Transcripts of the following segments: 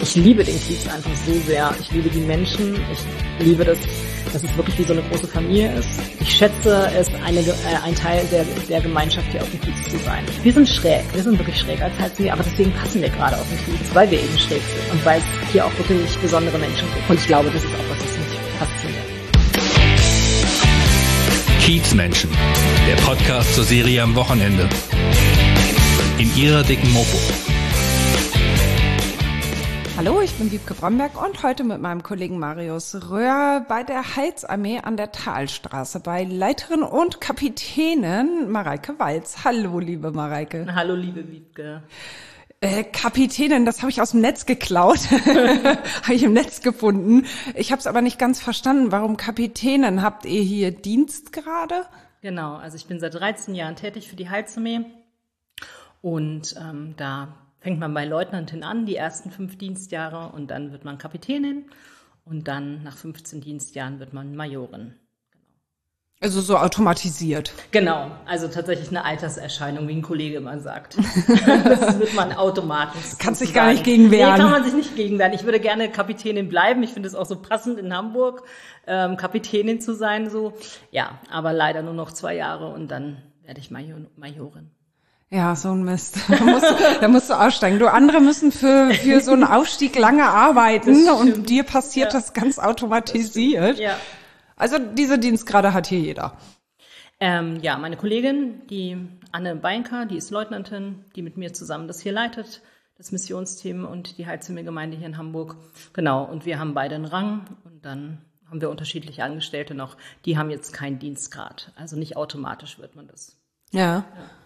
Ich liebe den Kiez einfach so sehr. Ich liebe die Menschen. Ich liebe das, dass es wirklich wie so eine große Familie ist. Ich schätze es, ein Teil der Gemeinschaft hier auf dem Kiez zu sein. Wir sind schräg. Wir sind wirklich schräg als Heizung, aber deswegen passen wir gerade auf den Kiez, weil wir eben schräg sind und weil es hier auch wirklich besondere Menschen gibt. Und ich glaube, das ist auch was, was mich fasziniert. Kiezmenschen, der Podcast zur Serie am Wochenende. In ihrer dicken Mopo. Hallo, ich bin Wiebke Bromberg und heute mit meinem Kollegen Marius Röhr bei der Heilsarmee an der Thalstraße bei Leiterin und Kapitänin Mareike Walz. Hallo, liebe Mareike. Hallo, liebe Wiebke. Kapitänin, das habe ich aus dem Netz geklaut, habe ich im Netz gefunden. Ich habe es aber nicht ganz verstanden. Warum Kapitänin? Habt ihr hier Dienst gerade? Genau, also ich bin seit 13 Jahren tätig für die Heilsarmee und da fängt man bei Leutnantin an, die ersten 5 Dienstjahre, und dann wird man Kapitänin und dann nach 15 Dienstjahren wird man Majorin. Also so automatisiert. Genau, also tatsächlich eine Alterserscheinung, wie ein Kollege immer sagt. Das wird man automatisch. Kannst dich gar nicht gegen wehren. Nee, kann man sich nicht gegen wehren. Ich würde gerne Kapitänin bleiben. Ich finde es auch so passend in Hamburg, Kapitänin zu sein. So, ja, aber leider nur noch 2 Jahre und dann werde ich Majorin. Ja, so ein Mist. Da musst du aussteigen. Du, andere müssen für so einen Aufstieg lange arbeiten und dir passiert das ganz automatisiert. Ja. Also diese Dienstgrade hat hier jeder. Ja, meine Kollegin, die Anne Beinker, die ist Leutnantin, die mit mir zusammen das hier leitet, das Missionsteam und die Heilsarmee-Gemeinde hier in Hamburg. Genau, und wir haben beide einen Rang und dann haben wir unterschiedliche Angestellte noch. Die haben jetzt keinen Dienstgrad, also nicht automatisch wird man das. Ja.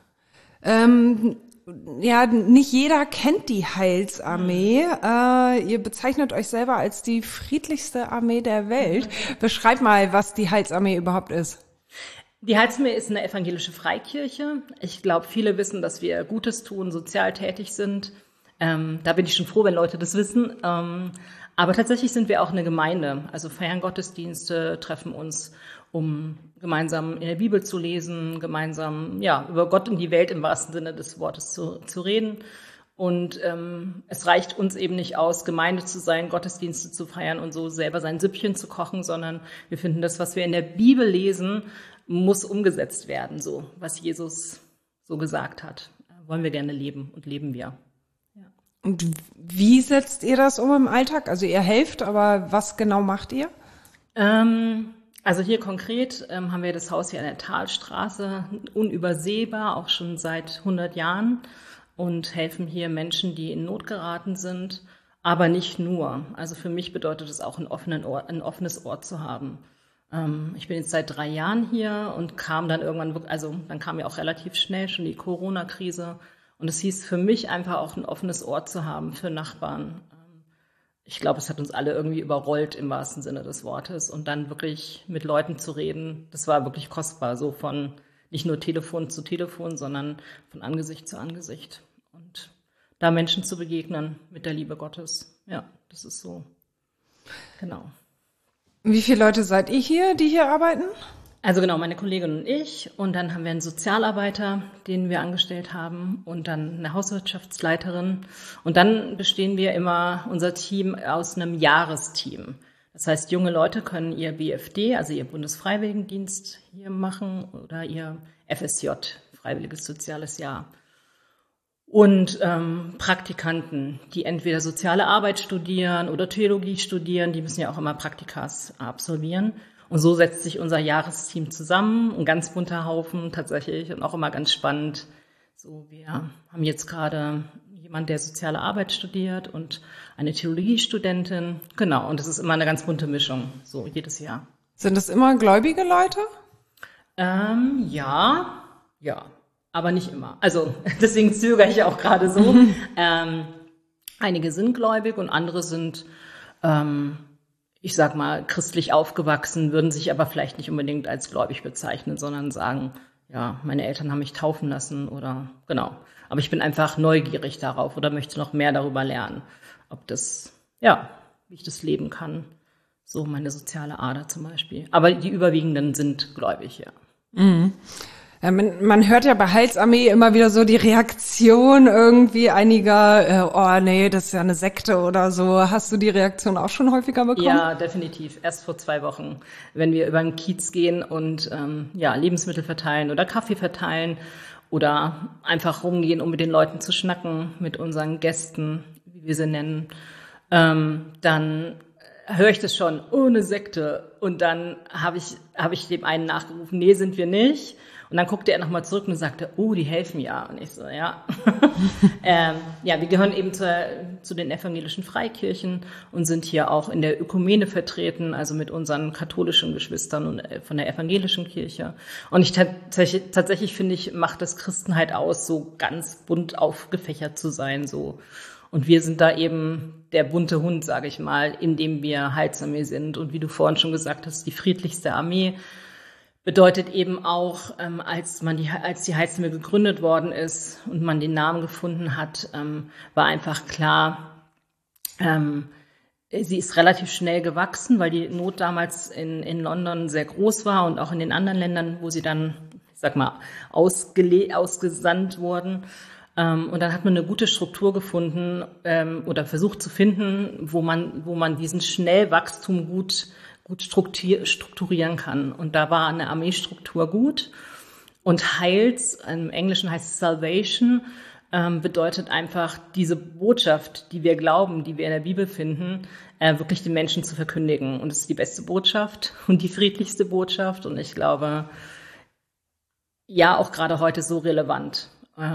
Ja, nicht jeder kennt die Heilsarmee. Ihr bezeichnet euch selber als die friedlichste Armee der Welt. Beschreib mal, was die Heilsarmee überhaupt ist. Die Heilsarmee ist eine evangelische Freikirche. Ich glaube, viele wissen, dass wir Gutes tun, sozial tätig sind. Da bin ich schon froh, wenn Leute das wissen. Aber tatsächlich sind wir auch eine Gemeinde. Also feiern Gottesdienste, treffen uns, um gemeinsam in der Bibel zu lesen, gemeinsam über Gott und die Welt im wahrsten Sinne des Wortes zu reden. Und es reicht uns eben nicht aus, Gemeinde zu sein, Gottesdienste zu feiern und so selber sein Süppchen zu kochen, sondern wir finden, das, was wir in der Bibel lesen, muss umgesetzt werden, so was Jesus so gesagt hat. Wollen wir gerne leben und leben wir. Ja. Und wie setzt ihr das um im Alltag? Also ihr helft, aber was genau macht ihr? Also hier konkret haben wir das Haus hier an der Thalstraße, unübersehbar, auch schon seit 100 Jahren und helfen hier Menschen, die in Not geraten sind, aber nicht nur. Also für mich bedeutet es auch, ein offenes Ohr zu haben. Ich bin jetzt seit 3 Jahren hier und kam dann irgendwann, also dann kam ja auch relativ schnell schon die Corona-Krise und es hieß für mich einfach auch ein offenes Ohr zu haben für Nachbarn. Ich glaube, es hat uns alle irgendwie überrollt im wahrsten Sinne des Wortes. Und dann wirklich mit Leuten zu reden, das war wirklich kostbar. So von nicht nur Telefon zu Telefon, sondern von Angesicht zu Angesicht. Und da Menschen zu begegnen mit der Liebe Gottes. Ja, das ist so. Genau. Wie viele Leute seid ihr hier, die hier arbeiten? Also genau, meine Kollegin und ich. Und dann haben wir einen Sozialarbeiter, den wir angestellt haben. Und dann eine Hauswirtschaftsleiterin. Und dann bestehen wir immer, unser Team, aus einem Jahresteam. Das heißt, junge Leute können ihr BFD, also ihr Bundesfreiwilligendienst hier machen oder ihr FSJ, Freiwilliges Soziales Jahr. Und Praktikanten, die entweder soziale Arbeit studieren oder Theologie studieren, die müssen ja auch immer Praktikas absolvieren. Und so setzt sich unser Jahresteam zusammen, ein ganz bunter Haufen tatsächlich und auch immer ganz spannend. So, wir haben jetzt gerade jemand, der soziale Arbeit studiert und eine Theologiestudentin. Genau, und das ist immer eine ganz bunte Mischung, so jedes Jahr. Sind das immer gläubige Leute? Ja, aber nicht immer. Also deswegen zögere ich auch gerade so. Einige sind gläubig und andere sind ich sag mal, christlich aufgewachsen, würden sich aber vielleicht nicht unbedingt als gläubig bezeichnen, sondern sagen, ja, meine Eltern haben mich taufen lassen oder genau. Aber ich bin einfach neugierig darauf oder möchte noch mehr darüber lernen, ob das, wie ich das leben kann. So meine soziale Ader zum Beispiel. Aber die überwiegenden sind gläubig, ja. Mhm. Ja, man hört ja bei Heilsarmee immer wieder so die Reaktion irgendwie einiger, oh nee, das ist ja eine Sekte oder so. Hast du die Reaktion auch schon häufiger bekommen? Ja, definitiv. Erst vor 2 Wochen, wenn wir über den Kiez gehen und Lebensmittel verteilen oder Kaffee verteilen oder einfach rumgehen, um mit den Leuten zu schnacken, mit unseren Gästen, wie wir sie nennen, dann höre ich das schon, oh, eine Sekte. Und dann habe ich dem einen nachgerufen, nee, sind wir nicht. Und dann guckte er nochmal zurück und sagte, oh, die helfen ja. Und ich so, ja. Wir gehören eben zu den evangelischen Freikirchen und sind hier auch in der Ökumene vertreten, also mit unseren katholischen Geschwistern und von der evangelischen Kirche. Und tatsächlich finde ich, macht das Christenheit aus, so ganz bunt aufgefächert zu sein, so. Und wir sind da eben der bunte Hund, sage ich mal, in dem wir Heilsarmee sind. Und wie du vorhin schon gesagt hast, die friedlichste Armee. Bedeutet eben auch, als die Heilsarmee gegründet worden ist und man den Namen gefunden hat, war einfach klar, sie ist relativ schnell gewachsen, weil die Not damals in London sehr groß war und auch in den anderen Ländern, wo sie dann, ich sag mal, ausgesandt wurden. Und dann hat man eine gute Struktur gefunden oder versucht zu finden, wo man diesen Schnellwachstum gut strukturieren kann. Und da war eine Armeestruktur gut. Und Heils, im Englischen heißt es Salvation, bedeutet einfach diese Botschaft, die wir glauben, die wir in der Bibel finden, wirklich den Menschen zu verkündigen. Und es ist die beste Botschaft und die friedlichste Botschaft. Und ich glaube, ja, auch gerade heute so relevant.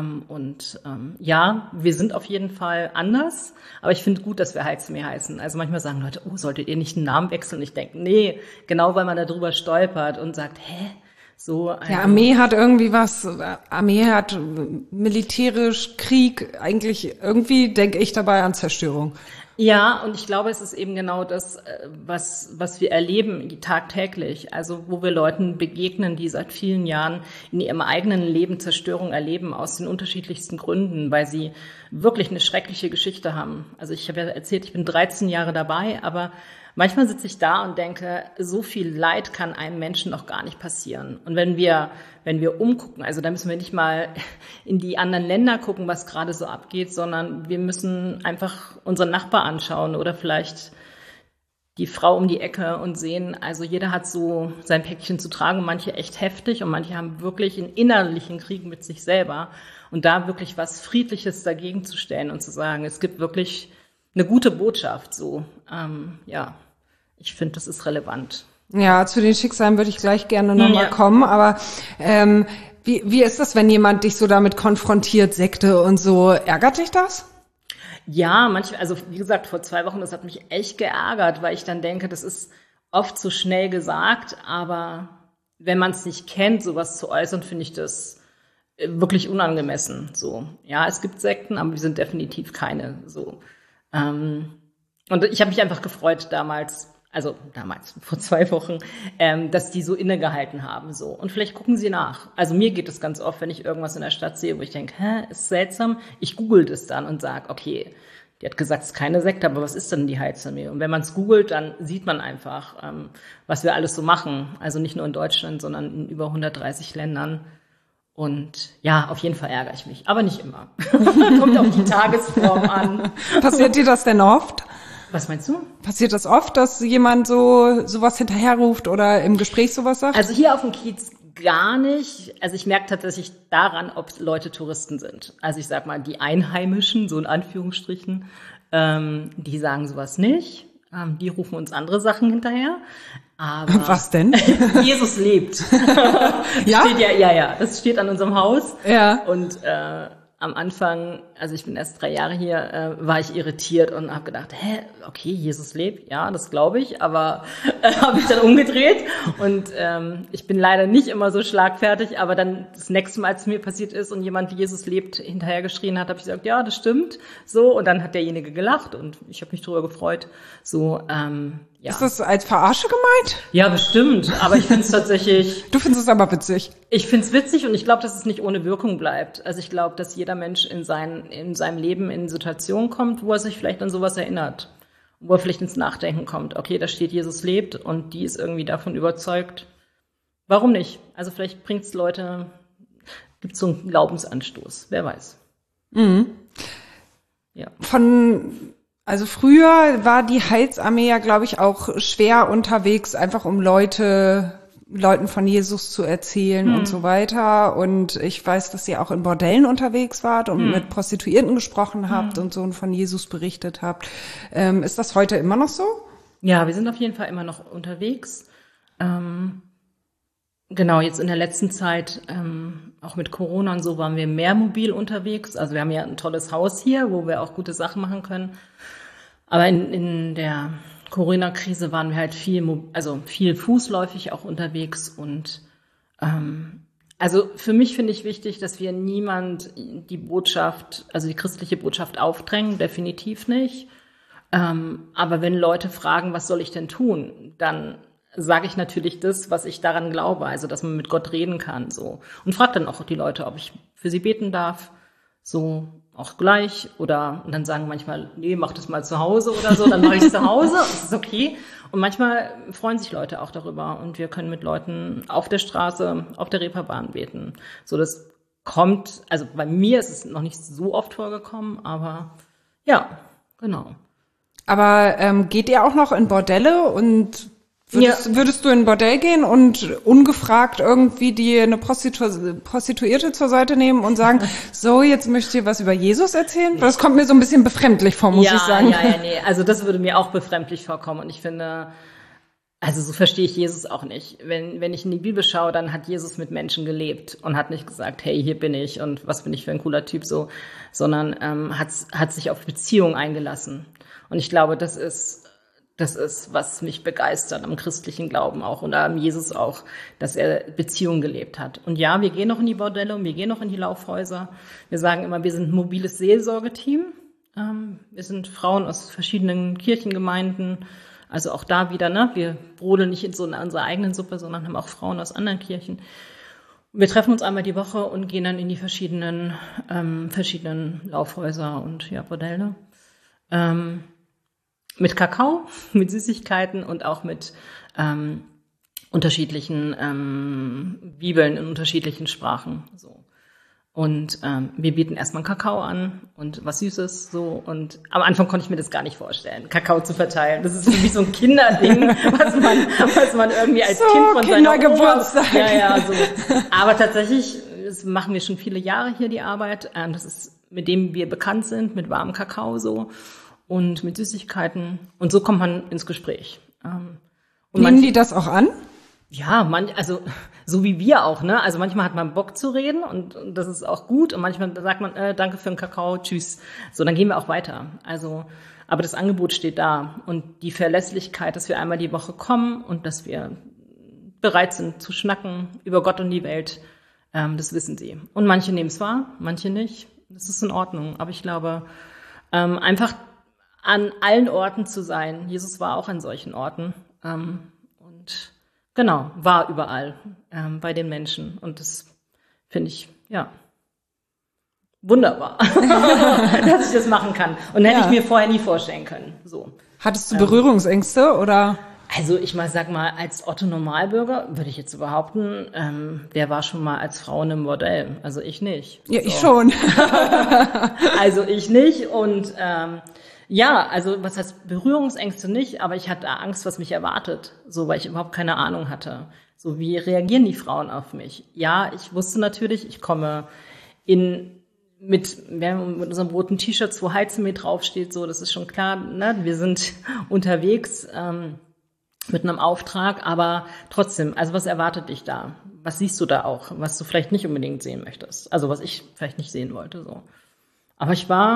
Wir sind auf jeden Fall anders, aber ich finde gut, dass wir Heilsarmee heißen. Also manchmal sagen Leute, oh, solltet ihr nicht einen Namen wechseln? Und ich denke, nee, genau weil man da drüber stolpert und sagt, so. Ja, Armee hat irgendwie was, Armee hat militärisch, Krieg, eigentlich irgendwie denke ich dabei an Zerstörung. Ja, und ich glaube, es ist eben genau das, was wir erleben tagtäglich. Also wo wir Leuten begegnen, die seit vielen Jahren in ihrem eigenen Leben Zerstörung erleben, aus den unterschiedlichsten Gründen, weil sie wirklich eine schreckliche Geschichte haben. Also ich habe ja erzählt, ich bin 13 Jahre dabei, aber manchmal sitze ich da und denke, so viel Leid kann einem Menschen noch gar nicht passieren. Und wenn wir umgucken, also da müssen wir nicht mal in die anderen Länder gucken, was gerade so abgeht, sondern wir müssen einfach unseren Nachbar anschauen oder vielleicht die Frau um die Ecke und sehen, also jeder hat so sein Päckchen zu tragen, manche echt heftig und manche haben wirklich einen innerlichen Krieg mit sich selber. Und da wirklich was Friedliches dagegen zu stellen und zu sagen, es gibt wirklich eine gute Botschaft, so, ich finde, das ist relevant. Ja, zu den Schicksalen würde ich gleich gerne nochmal kommen, aber wie ist das, wenn jemand dich so damit konfrontiert, Sekte und so, ärgert dich das? Ja, manchmal, also wie gesagt, vor 2 Wochen, das hat mich echt geärgert, weil ich dann denke, das ist oft so schnell gesagt, aber wenn man es nicht kennt, sowas zu äußern, finde ich das wirklich unangemessen, so. Ja, es gibt Sekten, aber wir sind definitiv keine, so. Und ich habe mich einfach gefreut damals, vor 2 Wochen, dass die so innegehalten haben, so. Und vielleicht gucken sie nach. Also mir geht es ganz oft, wenn ich irgendwas in der Stadt sehe, wo ich denke, ist seltsam. Ich google das dann und sage, okay, die hat gesagt, es ist keine Sekte, aber was ist denn die Heilsarmee? Und wenn man es googelt, dann sieht man einfach, was wir alles so machen. Also nicht nur in Deutschland, sondern in über 130 Ländern. Und ja, auf jeden Fall ärgere ich mich, aber nicht immer. Kommt auf die Tagesform an. Passiert dir das denn oft? Was meinst du? Passiert das oft, dass jemand sowas hinterherruft oder im Gespräch sowas sagt? Also hier auf dem Kiez gar nicht. Also ich merke tatsächlich daran, ob Leute Touristen sind. Also ich sag mal, die Einheimischen, so in Anführungsstrichen, die sagen sowas nicht. Die rufen uns andere Sachen hinterher. Aber was denn? Jesus lebt. Ja? Das steht an unserem Haus. Ja. Und am Anfang, also ich bin erst 3 Jahre hier, war ich irritiert und habe gedacht, okay, Jesus lebt, ja, das glaube ich, aber habe ich dann umgedreht und ich bin leider nicht immer so schlagfertig, aber dann das nächste Mal, als es mir passiert ist und jemand Jesus lebt hinterher geschrien hat, habe ich gesagt, ja, das stimmt, so, und dann hat derjenige gelacht und ich habe mich darüber gefreut, so, ja. Ist das als Verarsche gemeint? Ja, bestimmt, aber ich finde es tatsächlich... Du findest es aber witzig. Ich finde es witzig und ich glaube, dass es nicht ohne Wirkung bleibt. Also ich glaube, dass jeder Mensch in seinem Leben in Situationen kommt, wo er sich vielleicht an sowas erinnert. Wo er vielleicht ins Nachdenken kommt. Okay, da steht, Jesus lebt und die ist irgendwie davon überzeugt. Warum nicht? Also vielleicht bringt es Leute gibt es so einen Glaubensanstoß, wer weiß. Ja. Also früher war die Heilsarmee ja, glaube ich, auch schwer unterwegs, einfach um Leuten von Jesus zu erzählen und so weiter. Und ich weiß, dass ihr auch in Bordellen unterwegs wart und mit Prostituierten gesprochen habt und so und von Jesus berichtet habt. Ist das heute immer noch so? Ja, wir sind auf jeden Fall immer noch unterwegs. Genau, jetzt in der letzten Zeit, auch mit Corona und so, waren wir mehr mobil unterwegs. Also wir haben ja ein tolles Haus hier, wo wir auch gute Sachen machen können. Aber in der Corona-Krise waren wir halt viel fußläufig auch unterwegs. Und also für mich finde ich wichtig, dass wir niemand die Botschaft, also die christliche Botschaft aufdrängen, definitiv nicht. Aber wenn Leute fragen, was soll ich denn tun, dann sage ich natürlich das, was ich daran glaube, also dass man mit Gott reden kann, so. Und frage dann auch die Leute, ob ich für sie beten darf, so auch gleich. Und dann sagen manchmal, nee, mach das mal zu Hause oder so, dann mache ich es zu Hause, das ist okay. Und manchmal freuen sich Leute auch darüber und wir können mit Leuten auf der Straße, auf der Reeperbahn beten. So, das kommt, also bei mir ist es noch nicht so oft vorgekommen, aber ja, genau. Aber geht ihr auch noch in Bordelle und würdest du in ein Bordell gehen und ungefragt irgendwie dir eine Prostituierte zur Seite nehmen und sagen, so, jetzt möchte ich dir was über Jesus erzählen? Das kommt mir so ein bisschen befremdlich vor, muss ich sagen. Nee. Also das würde mir auch befremdlich vorkommen. Und ich finde, also so verstehe ich Jesus auch nicht. Wenn ich in die Bibel schaue, dann hat Jesus mit Menschen gelebt und hat nicht gesagt, hey, hier bin ich und was bin ich für ein cooler Typ so, sondern hat sich auf Beziehungen eingelassen. Und ich glaube, das ist, was mich begeistert am christlichen Glauben auch und am Jesus auch, dass er Beziehungen gelebt hat. Und ja, wir gehen noch in die Bordelle und wir gehen noch in die Laufhäuser. Wir sagen immer, wir sind ein mobiles Seelsorgeteam. Wir sind Frauen aus verschiedenen Kirchengemeinden. Also auch da wieder, ne? Wir brodeln nicht in unserer eigenen Suppe, sondern haben auch Frauen aus anderen Kirchen. Wir treffen uns einmal die Woche und gehen dann in die verschiedenen Laufhäuser und ja, Bordelle. Mit Kakao, mit Süßigkeiten und auch mit unterschiedlichen Bibeln in unterschiedlichen Sprachen. So. Und wir bieten erstmal Kakao an und was Süßes. So. Und am Anfang konnte ich mir das gar nicht vorstellen, Kakao zu verteilen. Das ist für mich so ein Kinderding, was man irgendwie als Kind von seiner Kindergeburtstag. Ja, so. Aber tatsächlich, das machen wir schon viele Jahre hier, die Arbeit. Das ist, mit dem wir bekannt sind, mit warmem Kakao so. Und mit Süßigkeiten. Und so kommt man ins Gespräch. Nehmen die das auch an? Ja, also so wie wir auch, ne? Also manchmal hat man Bock zu reden und das ist auch gut. Und manchmal sagt man, danke für den Kakao, tschüss. So, dann gehen wir auch weiter. Also, aber das Angebot steht da. Und die Verlässlichkeit, dass wir einmal die Woche kommen und dass wir bereit sind zu schnacken über Gott und die Welt, das wissen sie. Und manche nehmen es wahr, manche nicht. Das ist in Ordnung. Aber ich glaube, einfach an allen Orten zu sein. Jesus war auch an solchen Orten und genau, war überall bei den Menschen. Und das finde ich, ja, wunderbar, dass ich das machen kann. Und hätte ich mir vorher nie vorstellen können. So. Hattest du Berührungsängste oder? Also sag mal, als Otto Normalbürger würde ich jetzt behaupten, wer war schon mal als Frau in einem Bordell? Also ich nicht. Ja, so. Ich schon. Also ich nicht und ja, also was heißt Berührungsängste nicht, aber ich hatte Angst, was mich erwartet, so weil ich überhaupt keine Ahnung hatte. So wie reagieren die Frauen auf mich? Ja, ich wusste natürlich, ich komme mit unserem roten T-Shirts, wo Heilsarmee draufsteht, so, das ist schon klar, ne? Wir sind unterwegs mit einem Auftrag, aber trotzdem, also was erwartet dich da? Was siehst du da auch, was du vielleicht nicht unbedingt sehen möchtest? Also was ich vielleicht nicht sehen wollte, so. Aber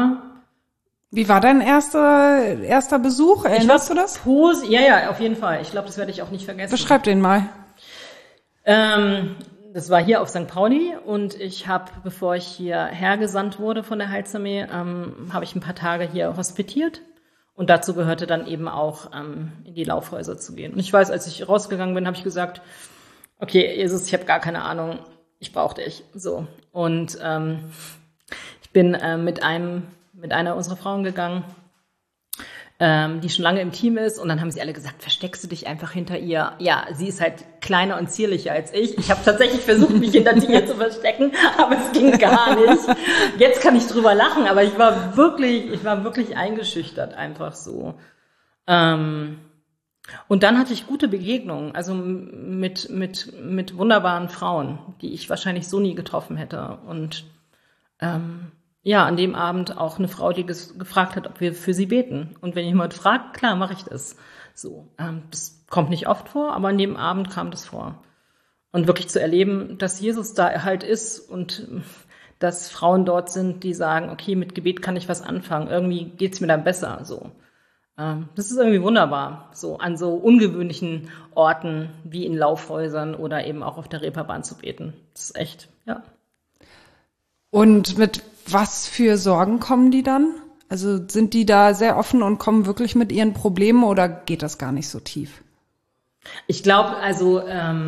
Wie war dein erster Besuch? Erinnerst du das? Ja, auf jeden Fall. Ich glaube, das werde ich auch nicht vergessen. Beschreib den mal. Das war hier auf St. Pauli und ich habe, bevor ich hierher gesandt wurde von der Heilsarmee, habe ich ein paar Tage hier hospitiert und dazu gehörte dann eben auch in die Laufhäuser zu gehen. Und ich weiß, als ich rausgegangen bin, habe ich gesagt, okay, Jesus, ich habe gar keine Ahnung, ich brauche dich. So. Und ich bin mit einer unserer Frauen gegangen, die schon lange im Team ist. Und dann haben sie alle gesagt, versteckst du dich einfach hinter ihr? Ja, sie ist halt kleiner und zierlicher als ich. Ich habe tatsächlich versucht, mich hinter dir zu verstecken, aber es ging gar nicht. Jetzt kann ich drüber lachen, aber ich war wirklich eingeschüchtert, einfach so. Und dann hatte ich gute Begegnungen, also mit wunderbaren Frauen, die ich wahrscheinlich so nie getroffen hätte. Und an dem Abend auch eine Frau, die gefragt hat, ob wir für sie beten. Und wenn jemand fragt, klar, mache ich das. So, das kommt nicht oft vor, aber an dem Abend kam das vor. Und wirklich zu erleben, dass Jesus da halt ist und dass Frauen dort sind, die sagen, okay, mit Gebet kann ich was anfangen. Irgendwie geht's mir dann besser. So, das ist irgendwie wunderbar. So an so ungewöhnlichen Orten wie in Laufhäusern oder eben auch auf der Reeperbahn zu beten. Das ist echt, ja. Und mit was für Sorgen kommen die dann? Also sind die da sehr offen und kommen wirklich mit ihren Problemen oder geht das gar nicht so tief? Ich glaube, also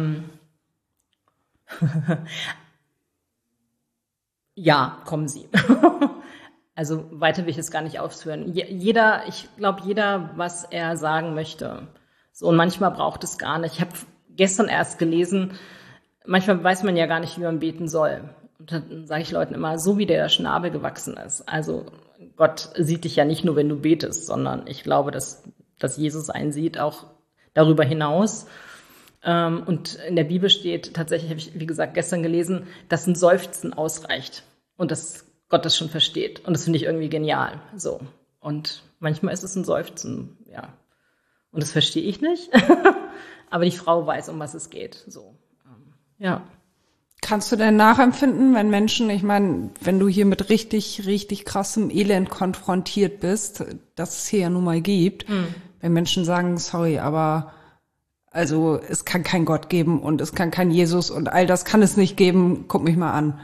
ja, kommen sie. Also weiter will ich es gar nicht ausführen. Ich glaube, jeder, was er sagen möchte. So, und manchmal braucht es gar nicht. Ich habe gestern erst gelesen, manchmal weiß man ja gar nicht, wie man beten soll. Und dann sage ich Leuten immer, so wie der Schnabel gewachsen ist. Also Gott sieht dich ja nicht nur, wenn du betest, sondern ich glaube, dass Jesus einen sieht, auch darüber hinaus. Und in der Bibel steht, tatsächlich habe ich, wie gesagt, gestern gelesen, dass ein Seufzen ausreicht und dass Gott das schon versteht. Und das finde ich irgendwie genial. So. Und manchmal ist es ein Seufzen, ja. Und das verstehe ich nicht. Aber die Frau weiß, um was es geht. So, ja. Kannst du denn nachempfinden, wenn Menschen, ich meine, wenn du hier mit richtig, richtig krassem Elend konfrontiert bist, das es hier ja nun mal gibt, wenn Menschen sagen, sorry, aber also es kann kein Gott geben und es kann kein Jesus und all das kann es nicht geben, guck mich mal an.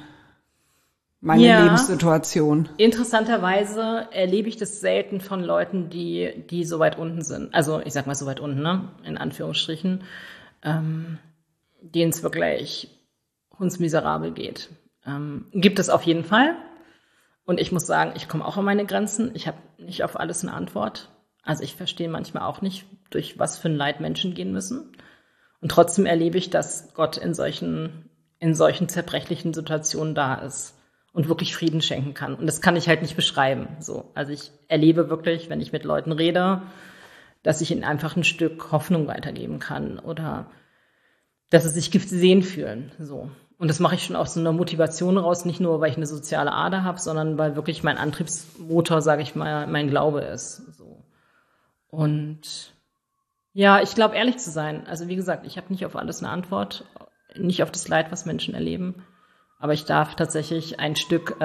Meine Lebenssituation. Interessanterweise erlebe ich das selten von Leuten, die so weit unten sind. Also ich sag mal so weit unten, ne? In Anführungsstrichen, denen es wirklich hundsmiserabel geht. Gibt es auf jeden Fall. Und ich muss sagen, ich komme auch an meine Grenzen. Ich habe nicht auf alles eine Antwort. Also ich verstehe manchmal auch nicht, durch was für ein Leid Menschen gehen müssen. Und trotzdem erlebe ich, dass Gott in solchen zerbrechlichen Situationen da ist und wirklich Frieden schenken kann. Und das kann ich halt nicht beschreiben. So, also ich erlebe wirklich, wenn ich mit Leuten rede, dass ich ihnen einfach ein Stück Hoffnung weitergeben kann oder dass sie sich gesehen fühlen. So. Und das mache ich schon aus so einer Motivation raus, nicht nur, weil ich eine soziale Ader habe, sondern weil wirklich mein Antriebsmotor, sage ich mal, mein Glaube ist. So. Und ja, ich glaube, ehrlich zu sein, also wie gesagt, ich habe nicht auf alles eine Antwort, nicht auf das Leid, was Menschen erleben, aber ich darf tatsächlich ein Stück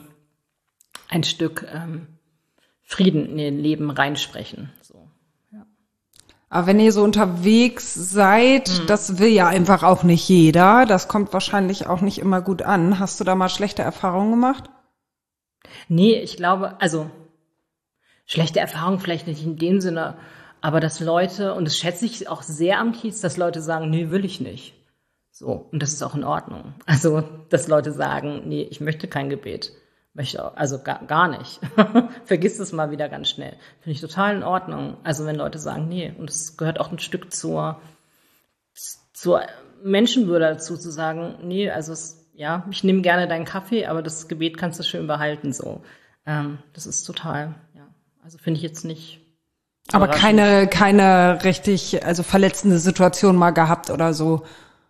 Frieden in ihr Leben reinsprechen. So. Ja. Aber wenn ihr so unterwegs seid, das will ja einfach auch nicht jeder. Das kommt wahrscheinlich auch nicht immer gut an. Hast du da mal schlechte Erfahrungen gemacht? Nee, ich glaube, also schlechte Erfahrungen vielleicht nicht in dem Sinne, aber dass Leute, und das schätze ich auch sehr am Kiez, dass Leute sagen, nee, will ich nicht. So, und das ist auch in Ordnung. Also, dass Leute sagen, nee, ich möchte kein Gebet. Also gar nicht. Vergiss es mal wieder ganz schnell. Finde ich total in Ordnung. Also wenn Leute sagen, nee, und es gehört auch ein Stück zur Menschenwürde dazu, zu sagen, nee, also ich nehme gerne deinen Kaffee, aber das Gebet kannst du schön behalten. So, das ist total, ja. Also finde ich jetzt nicht. Aber keine richtig, also verletzende Situation mal gehabt oder so.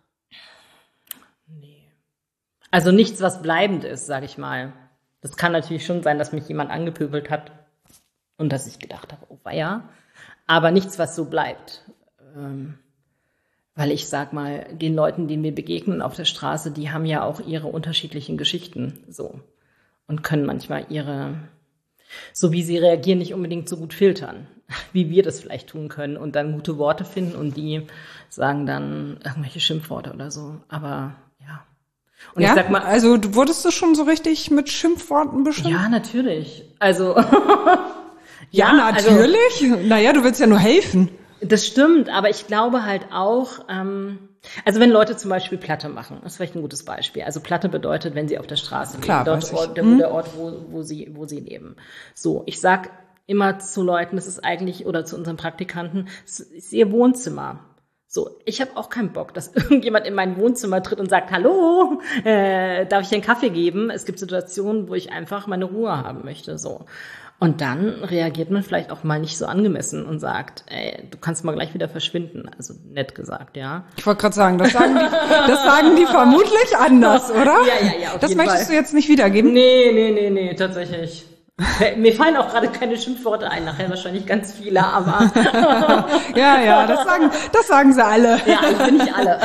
Also nichts, was bleibend ist, sage ich mal. Das kann natürlich schon sein, dass mich jemand angepöbelt hat und dass ich gedacht habe, oh weia. Aber nichts, was so bleibt. Weil ich sag mal, den Leuten, denen wir begegnen auf der Straße, die haben ja auch ihre unterschiedlichen Geschichten so und können manchmal so wie sie reagieren, nicht unbedingt so gut filtern, wie wir das vielleicht tun können und dann gute Worte finden und die sagen dann irgendwelche Schimpfworte oder so. Aber ja. Und ja, ich sag mal, also wurdest du schon so richtig mit Schimpfworten beschimpft? Ja, natürlich. Also ja, natürlich. Also, naja, du willst ja nur helfen. Das stimmt, aber ich glaube halt auch, also wenn Leute zum Beispiel Platte machen, das ist vielleicht ein gutes Beispiel. Also Platte bedeutet, wenn sie auf der Straße leben, der Ort, wo sie leben. So, ich sag immer zu Leuten, das ist eigentlich, oder zu unseren Praktikanten, das ist ihr Wohnzimmer. So, ich habe auch keinen Bock, dass irgendjemand in mein Wohnzimmer tritt und sagt, hallo, darf ich dir einen Kaffee geben? Es gibt Situationen, wo ich einfach meine Ruhe haben möchte, so. Und dann reagiert man vielleicht auch mal nicht so angemessen und sagt, ey, du kannst mal gleich wieder verschwinden. Also nett gesagt, ja. Ich wollte gerade sagen, das sagen die vermutlich anders, oder? Ja, auf das jeden möchtest Fall. du jetzt nicht wiedergeben? Nee, tatsächlich. Mir fallen auch gerade keine Schimpfworte ein, nachher wahrscheinlich ganz viele, aber Ja, das sagen sie alle. ja, ich bin nicht alle.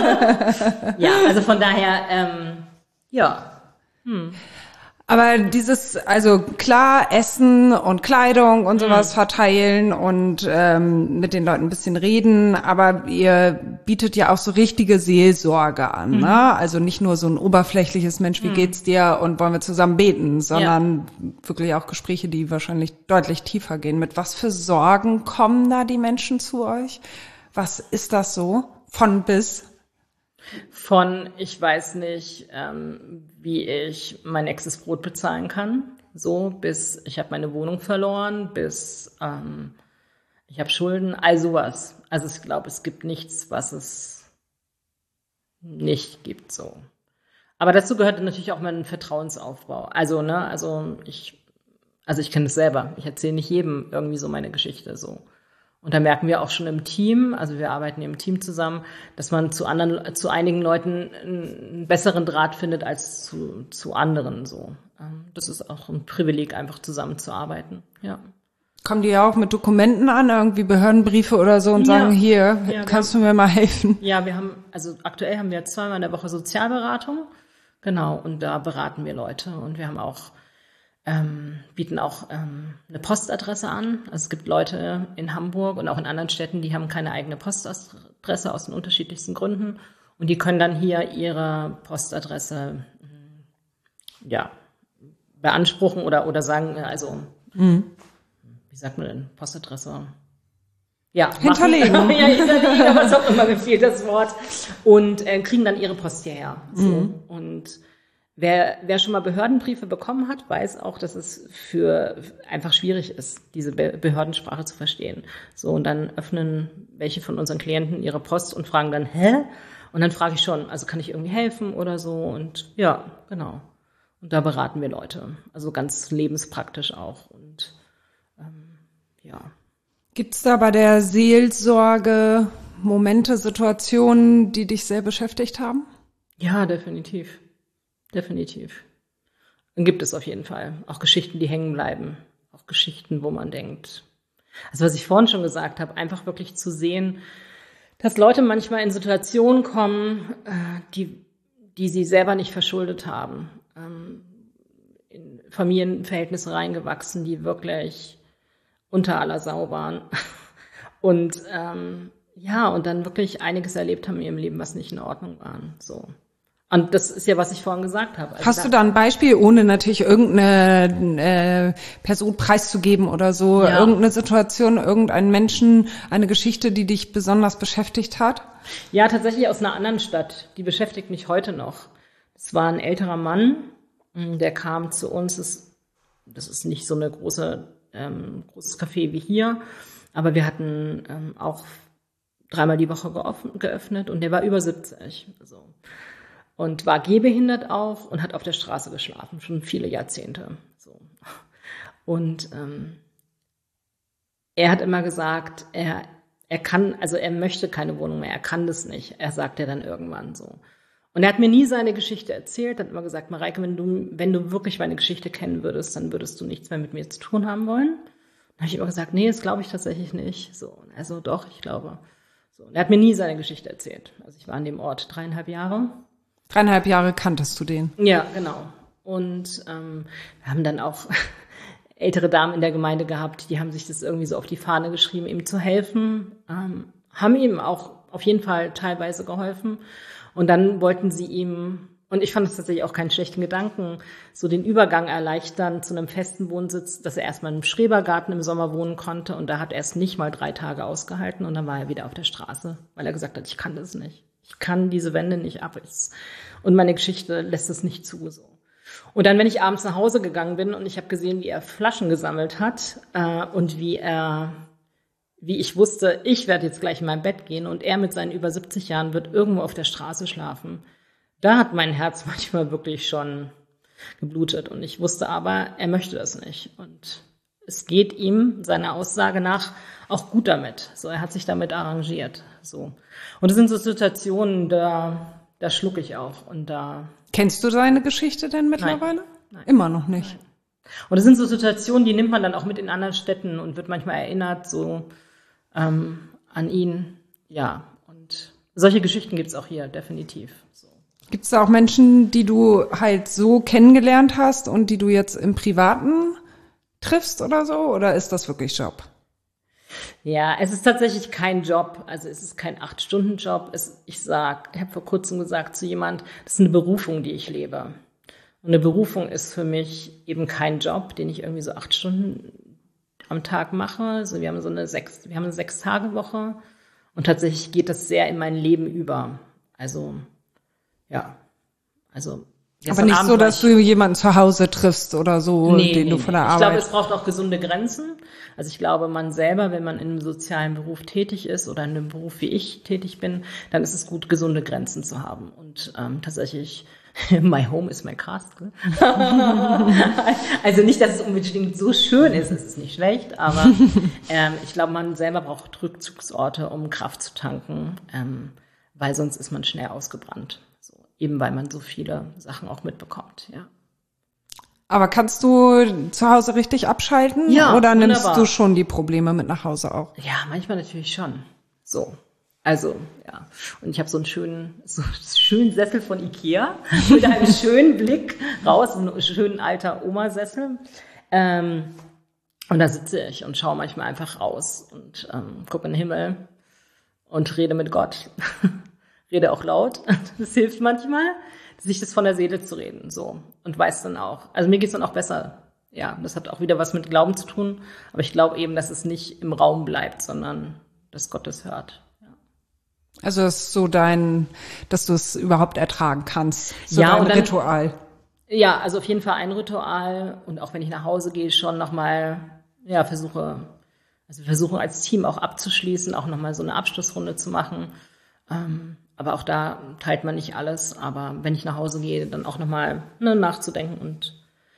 Ja, also von daher, ja. Aber also klar, Essen und Kleidung und sowas verteilen und mit den Leuten ein bisschen reden, aber ihr bietet ja auch so richtige Seelsorge an, ne? Also nicht nur so ein oberflächliches Mensch, wie geht's dir und wollen wir zusammen beten, sondern wirklich auch Gespräche, die wahrscheinlich deutlich tiefer gehen. Mit was für Sorgen kommen da die Menschen zu euch? Was ist das so? Von bis? Von, ich weiß nicht, wie ich mein nächstes Brot bezahlen kann, so bis ich habe meine Wohnung verloren, bis ich habe Schulden, all sowas. Also ich glaube, es gibt nichts, was es nicht gibt, so. Aber dazu gehört natürlich auch mein Vertrauensaufbau. Also ich kenne es selber. Ich erzähle nicht jedem irgendwie so meine Geschichte, so. Und da merken wir auch schon im Team, also wir arbeiten im Team zusammen, dass man zu einigen Leuten einen besseren Draht findet als zu anderen, so. Das ist auch ein Privileg, einfach zusammenzuarbeiten, ja. Kommen die ja auch mit Dokumenten an, irgendwie Behördenbriefe oder so und sagen, hier, kannst du mir mal helfen? Ja, aktuell haben wir 2-mal in der Woche Sozialberatung, genau, und da beraten wir Leute und wir haben auch bieten auch eine Postadresse an. Also es gibt Leute in Hamburg und auch in anderen Städten, die haben keine eigene Postadresse aus den unterschiedlichsten Gründen. Und die können dann hier ihre Postadresse beanspruchen oder sagen, also wie sagt man denn, Postadresse? Ja, hinterlegen. Hinterlegen, was auch immer, mir fehlt das Wort. Und kriegen dann ihre Post hierher. So. Und Wer schon mal Behördenbriefe bekommen hat, weiß auch, dass es einfach schwierig ist, diese Behördensprache zu verstehen. So, und dann öffnen welche von unseren Klienten ihre Post und fragen dann, hä? Und dann frage ich schon, also kann ich irgendwie helfen oder so? Und ja, genau. Und da beraten wir Leute. Also ganz lebenspraktisch auch. Und Gibt's da bei der Seelsorge Momente, Situationen, die dich sehr beschäftigt haben? Ja, definitiv. Definitiv. Dann gibt es auf jeden Fall auch Geschichten, die hängen bleiben. Auch Geschichten, wo man denkt. Also was ich vorhin schon gesagt habe, einfach wirklich zu sehen, dass Leute manchmal in Situationen kommen, die sie selber nicht verschuldet haben. In Familienverhältnisse reingewachsen, die wirklich unter aller Sau waren. Und und dann wirklich einiges erlebt haben in ihrem Leben, was nicht in Ordnung war. So. Und das ist ja, was ich vorhin gesagt habe. Also hast du da ein Beispiel, ohne natürlich irgendeine Person preiszugeben oder so, irgendeine Situation, irgendeinen Menschen, eine Geschichte, die dich besonders beschäftigt hat? Ja, tatsächlich aus einer anderen Stadt. Die beschäftigt mich heute noch. Es war ein älterer Mann, der kam zu uns. Das ist nicht so eine großes Café wie hier, aber wir hatten auch 3-mal die Woche geöffnet und der war über 70. So. Und war gehbehindert auch und hat auf der Straße geschlafen, schon viele Jahrzehnte. So. Und er hat immer gesagt, er möchte keine Wohnung mehr, er kann das nicht. Er sagt ja dann irgendwann so. Und er hat mir nie seine Geschichte erzählt, hat immer gesagt, Mareike, wenn du wirklich meine Geschichte kennen würdest, dann würdest du nichts mehr mit mir zu tun haben wollen. Dann habe ich immer gesagt, nee, das glaube ich tatsächlich nicht. So, also doch, ich glaube. So. Und er hat mir nie seine Geschichte erzählt. Also ich war an dem Ort 3,5 Jahre. 3,5 Jahre kanntest du den? Ja, genau. Und wir haben dann auch ältere Damen in der Gemeinde gehabt, die haben sich das irgendwie so auf die Fahne geschrieben, ihm zu helfen, haben ihm auch auf jeden Fall teilweise geholfen. Und dann wollten sie ihm, und ich fand das tatsächlich auch keinen schlechten Gedanken, so den Übergang erleichtern zu einem festen Wohnsitz, dass er erstmal im Schrebergarten im Sommer wohnen konnte. Und da hat er es nicht mal 3 Tage ausgehalten und dann war er wieder auf der Straße, weil er gesagt hat, ich kann das nicht. Ich kann diese Wände nicht ab. Und meine Geschichte lässt es nicht zu. So. Und dann, wenn ich abends nach Hause gegangen bin und ich habe gesehen, wie er Flaschen gesammelt hat und wie ich wusste, ich werde jetzt gleich in mein Bett gehen und er mit seinen über 70 Jahren wird irgendwo auf der Straße schlafen. Da hat mein Herz manchmal wirklich schon geblutet und ich wusste aber, er möchte das nicht. Und es geht ihm, seiner Aussage nach, auch gut damit. So, er hat sich damit arrangiert. So. Und das sind so Situationen, da schlucke ich auch und da. Kennst du seine Geschichte denn mittlerweile? Nein. Immer noch nicht. Nein. Und das sind so Situationen, die nimmt man dann auch mit in anderen Städten und wird manchmal erinnert so an ihn. Ja, und solche Geschichten gibt's auch hier, definitiv. So. Gibt es da auch Menschen, die du halt so kennengelernt hast und die du jetzt im Privaten triffst oder so? Oder ist das wirklich Job? Ja, es ist tatsächlich kein Job, also es ist kein 8-Stunden-Job. Ich habe vor kurzem gesagt zu jemand, das ist eine Berufung, die ich lebe. Und eine Berufung ist für mich eben kein Job, den ich irgendwie so 8 Stunden am Tag mache. Also wir haben eine 6-Tage-Woche und tatsächlich geht das sehr in mein Leben über. Also, ja, also. Aber nicht so, dass du jemanden zu Hause triffst oder so, den du von der Arbeit. Ich glaube, es braucht auch gesunde Grenzen. Also ich glaube, man selber, wenn man in einem sozialen Beruf tätig ist oder in einem Beruf wie ich tätig bin, dann ist es gut, gesunde Grenzen zu haben. Und tatsächlich, my home is my castle. Also nicht, dass es unbedingt so schön ist, es ist nicht schlecht, aber ich glaube, man selber braucht Rückzugsorte, um Kraft zu tanken, weil sonst ist man schnell ausgebrannt. So, eben weil man so viele Sachen auch mitbekommt, ja. Aber kannst du zu Hause richtig abschalten? Ja, oder nimmst wunderbar. du schon die Probleme mit nach Hause auch? Ja, manchmal natürlich schon. So. Also, ja. Und ich habe so einen schönen Sessel von Ikea mit einem schönen Blick raus, einen schönen alter Oma-Sessel. Und da sitze ich und schaue manchmal einfach raus und gucke in den Himmel und rede mit Gott. Rede auch laut. Das hilft manchmal, sich das von der Seele zu reden, so. Und weiß dann auch. Also mir geht's dann auch besser. Ja, das hat auch wieder was mit Glauben zu tun. Aber ich glaube eben, dass es nicht im Raum bleibt, sondern dass Gott es hört. Ja. Also das ist so dass du es überhaupt ertragen kannst. So ja, dein und dann, Ritual. Ja, also auf jeden Fall ein Ritual. Und auch wenn ich nach Hause gehe, schon nochmal, ja, versuche als Team auch abzuschließen, auch nochmal so eine Abschlussrunde zu machen. Aber auch da teilt man nicht alles. Aber wenn ich nach Hause gehe, dann auch nochmal nachzudenken und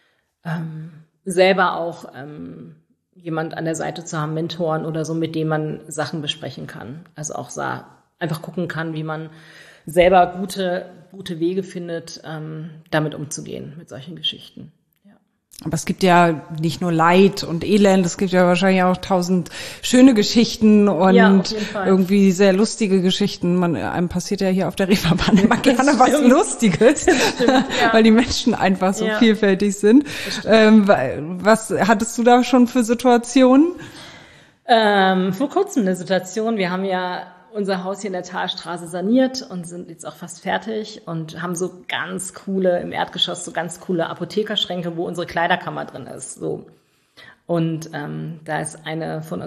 selber auch jemand an der Seite zu haben, Mentoren oder so, mit dem man Sachen besprechen kann. Also auch einfach gucken kann, wie man selber gute Wege findet, damit umzugehen, mit solchen Geschichten. Aber es gibt ja nicht nur Leid und Elend, es gibt ja wahrscheinlich auch 1000 schöne Geschichten und irgendwie sehr lustige Geschichten. Einem passiert ja hier auf der Reeperbahn immer gerne was Lustiges, weil die Menschen einfach so vielfältig sind. Was hattest du da schon für Situationen? Vor kurzem eine Situation. Wir haben ja unser Haus hier in der Talstraße saniert und sind jetzt auch fast fertig und haben so ganz coole, im Erdgeschoss so ganz coole Apothekerschränke, wo unsere Kleiderkammer drin ist, so. Und da ist eine von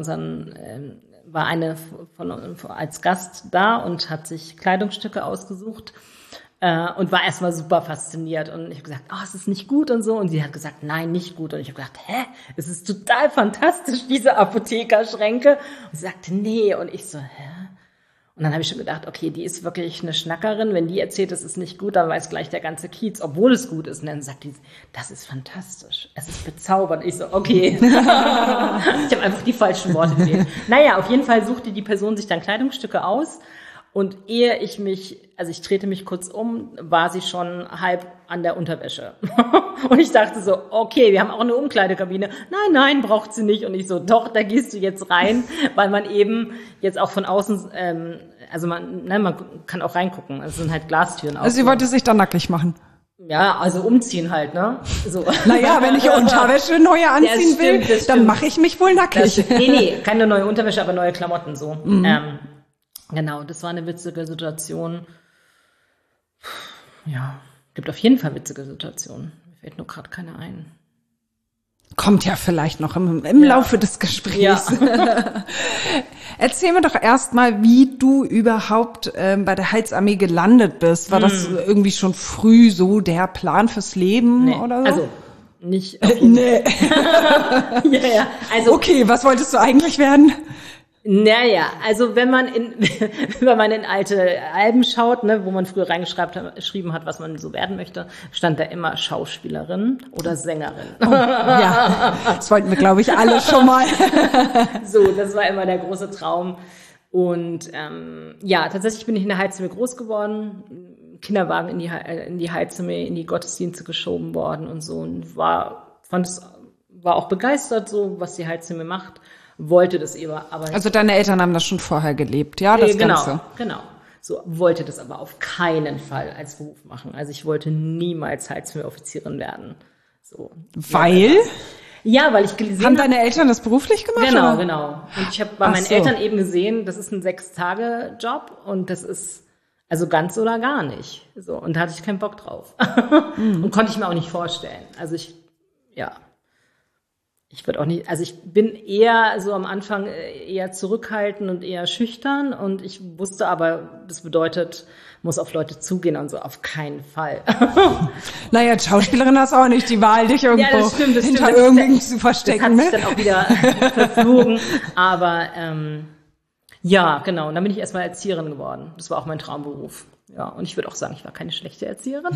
als Gast da und hat sich Kleidungsstücke ausgesucht und war erstmal super fasziniert. Und ich habe gesagt, es ist nicht gut und so. Und sie hat gesagt, nein, nicht gut. Und ich habe gedacht, es ist total fantastisch, diese Apothekerschränke. Und sie sagte, nee. Und ich so, Und dann habe ich schon gedacht, okay, die ist wirklich eine Schnackerin. Wenn die erzählt, es ist nicht gut, dann weiß gleich der ganze Kiez, obwohl es gut ist. Und dann sagt die, das ist fantastisch. Es ist bezaubernd. Ich so, okay. Ich habe einfach die falschen Worte gewählt. Naja, auf jeden Fall suchte die Person sich dann Kleidungsstücke aus. Und ehe ich trete mich kurz um, war sie schon halb an der Unterwäsche. Und ich dachte so, okay, wir haben auch eine Umkleidekabine. Nein, braucht sie nicht. Und ich so, doch, da gehst du jetzt rein, weil man eben jetzt auch von außen, man kann auch reingucken. Es sind halt Glastüren. Also sie wollte sich da nackig machen. Ja, also umziehen halt, ne? So. Naja, wenn ich Unterwäsche neue anziehen will, dann mache ich mich wohl nackig. Nee, keine neue Unterwäsche, aber neue Klamotten so. Mhm. Genau, das war eine witzige Situation. Ja, gibt auf jeden Fall witzige Situationen. Mir fällt nur gerade keine ein. Kommt ja vielleicht noch im Laufe des Gesprächs. Ja. Erzähl mir doch erstmal, wie du überhaupt bei der Heilsarmee gelandet bist. War das irgendwie schon früh so der Plan fürs Leben oder so? Also nicht. Nee. Ja. Also, okay, was wolltest du eigentlich werden? Naja, also wenn man in alte Alben schaut, ne, wo man früher reingeschrieben hat, was man so werden möchte, stand da immer Schauspielerin oder Sängerin. Oh, ja, das wollten wir, glaube ich, alle schon mal. So, das war immer der große Traum. Und tatsächlich bin ich in der Heilsarmee groß geworden, Kinderwagen in die Heilsarmee, in die Gottesdienste geschoben worden und so. Und war auch begeistert, so was die Heilsarmee macht. Wollte das aber nicht. Also deine Eltern haben das schon vorher gelebt, ja, das Ganze? Genau. So, wollte das aber auf keinen Fall als Beruf machen. Also ich wollte niemals Heilsarmee-Offizierin werden. So. Weil? Ja, weil ich gesehen habe. Haben deine Eltern das beruflich gemacht? Genau. Und ich habe bei meinen Eltern eben gesehen, das ist ein 6-Tage-Job und das ist also ganz oder gar nicht. So, und da hatte ich keinen Bock drauf. Und konnte ich mir auch nicht vorstellen. Also ich würde auch nicht, also ich bin eher so am Anfang eher zurückhaltend und eher schüchtern und ich wusste aber, das bedeutet, muss auf Leute zugehen und so, auf keinen Fall. Naja, als Schauspielerin hast du auch nicht die Wahl, dich irgendwo das stimmt. hinter irgendwen zu verstecken. Das hat sich dann auch wieder verflogen, aber ja, genau, und dann bin ich erstmal Erzieherin geworden. Das war auch mein Traumberuf. Ja, und ich würde auch sagen, ich war keine schlechte Erzieherin.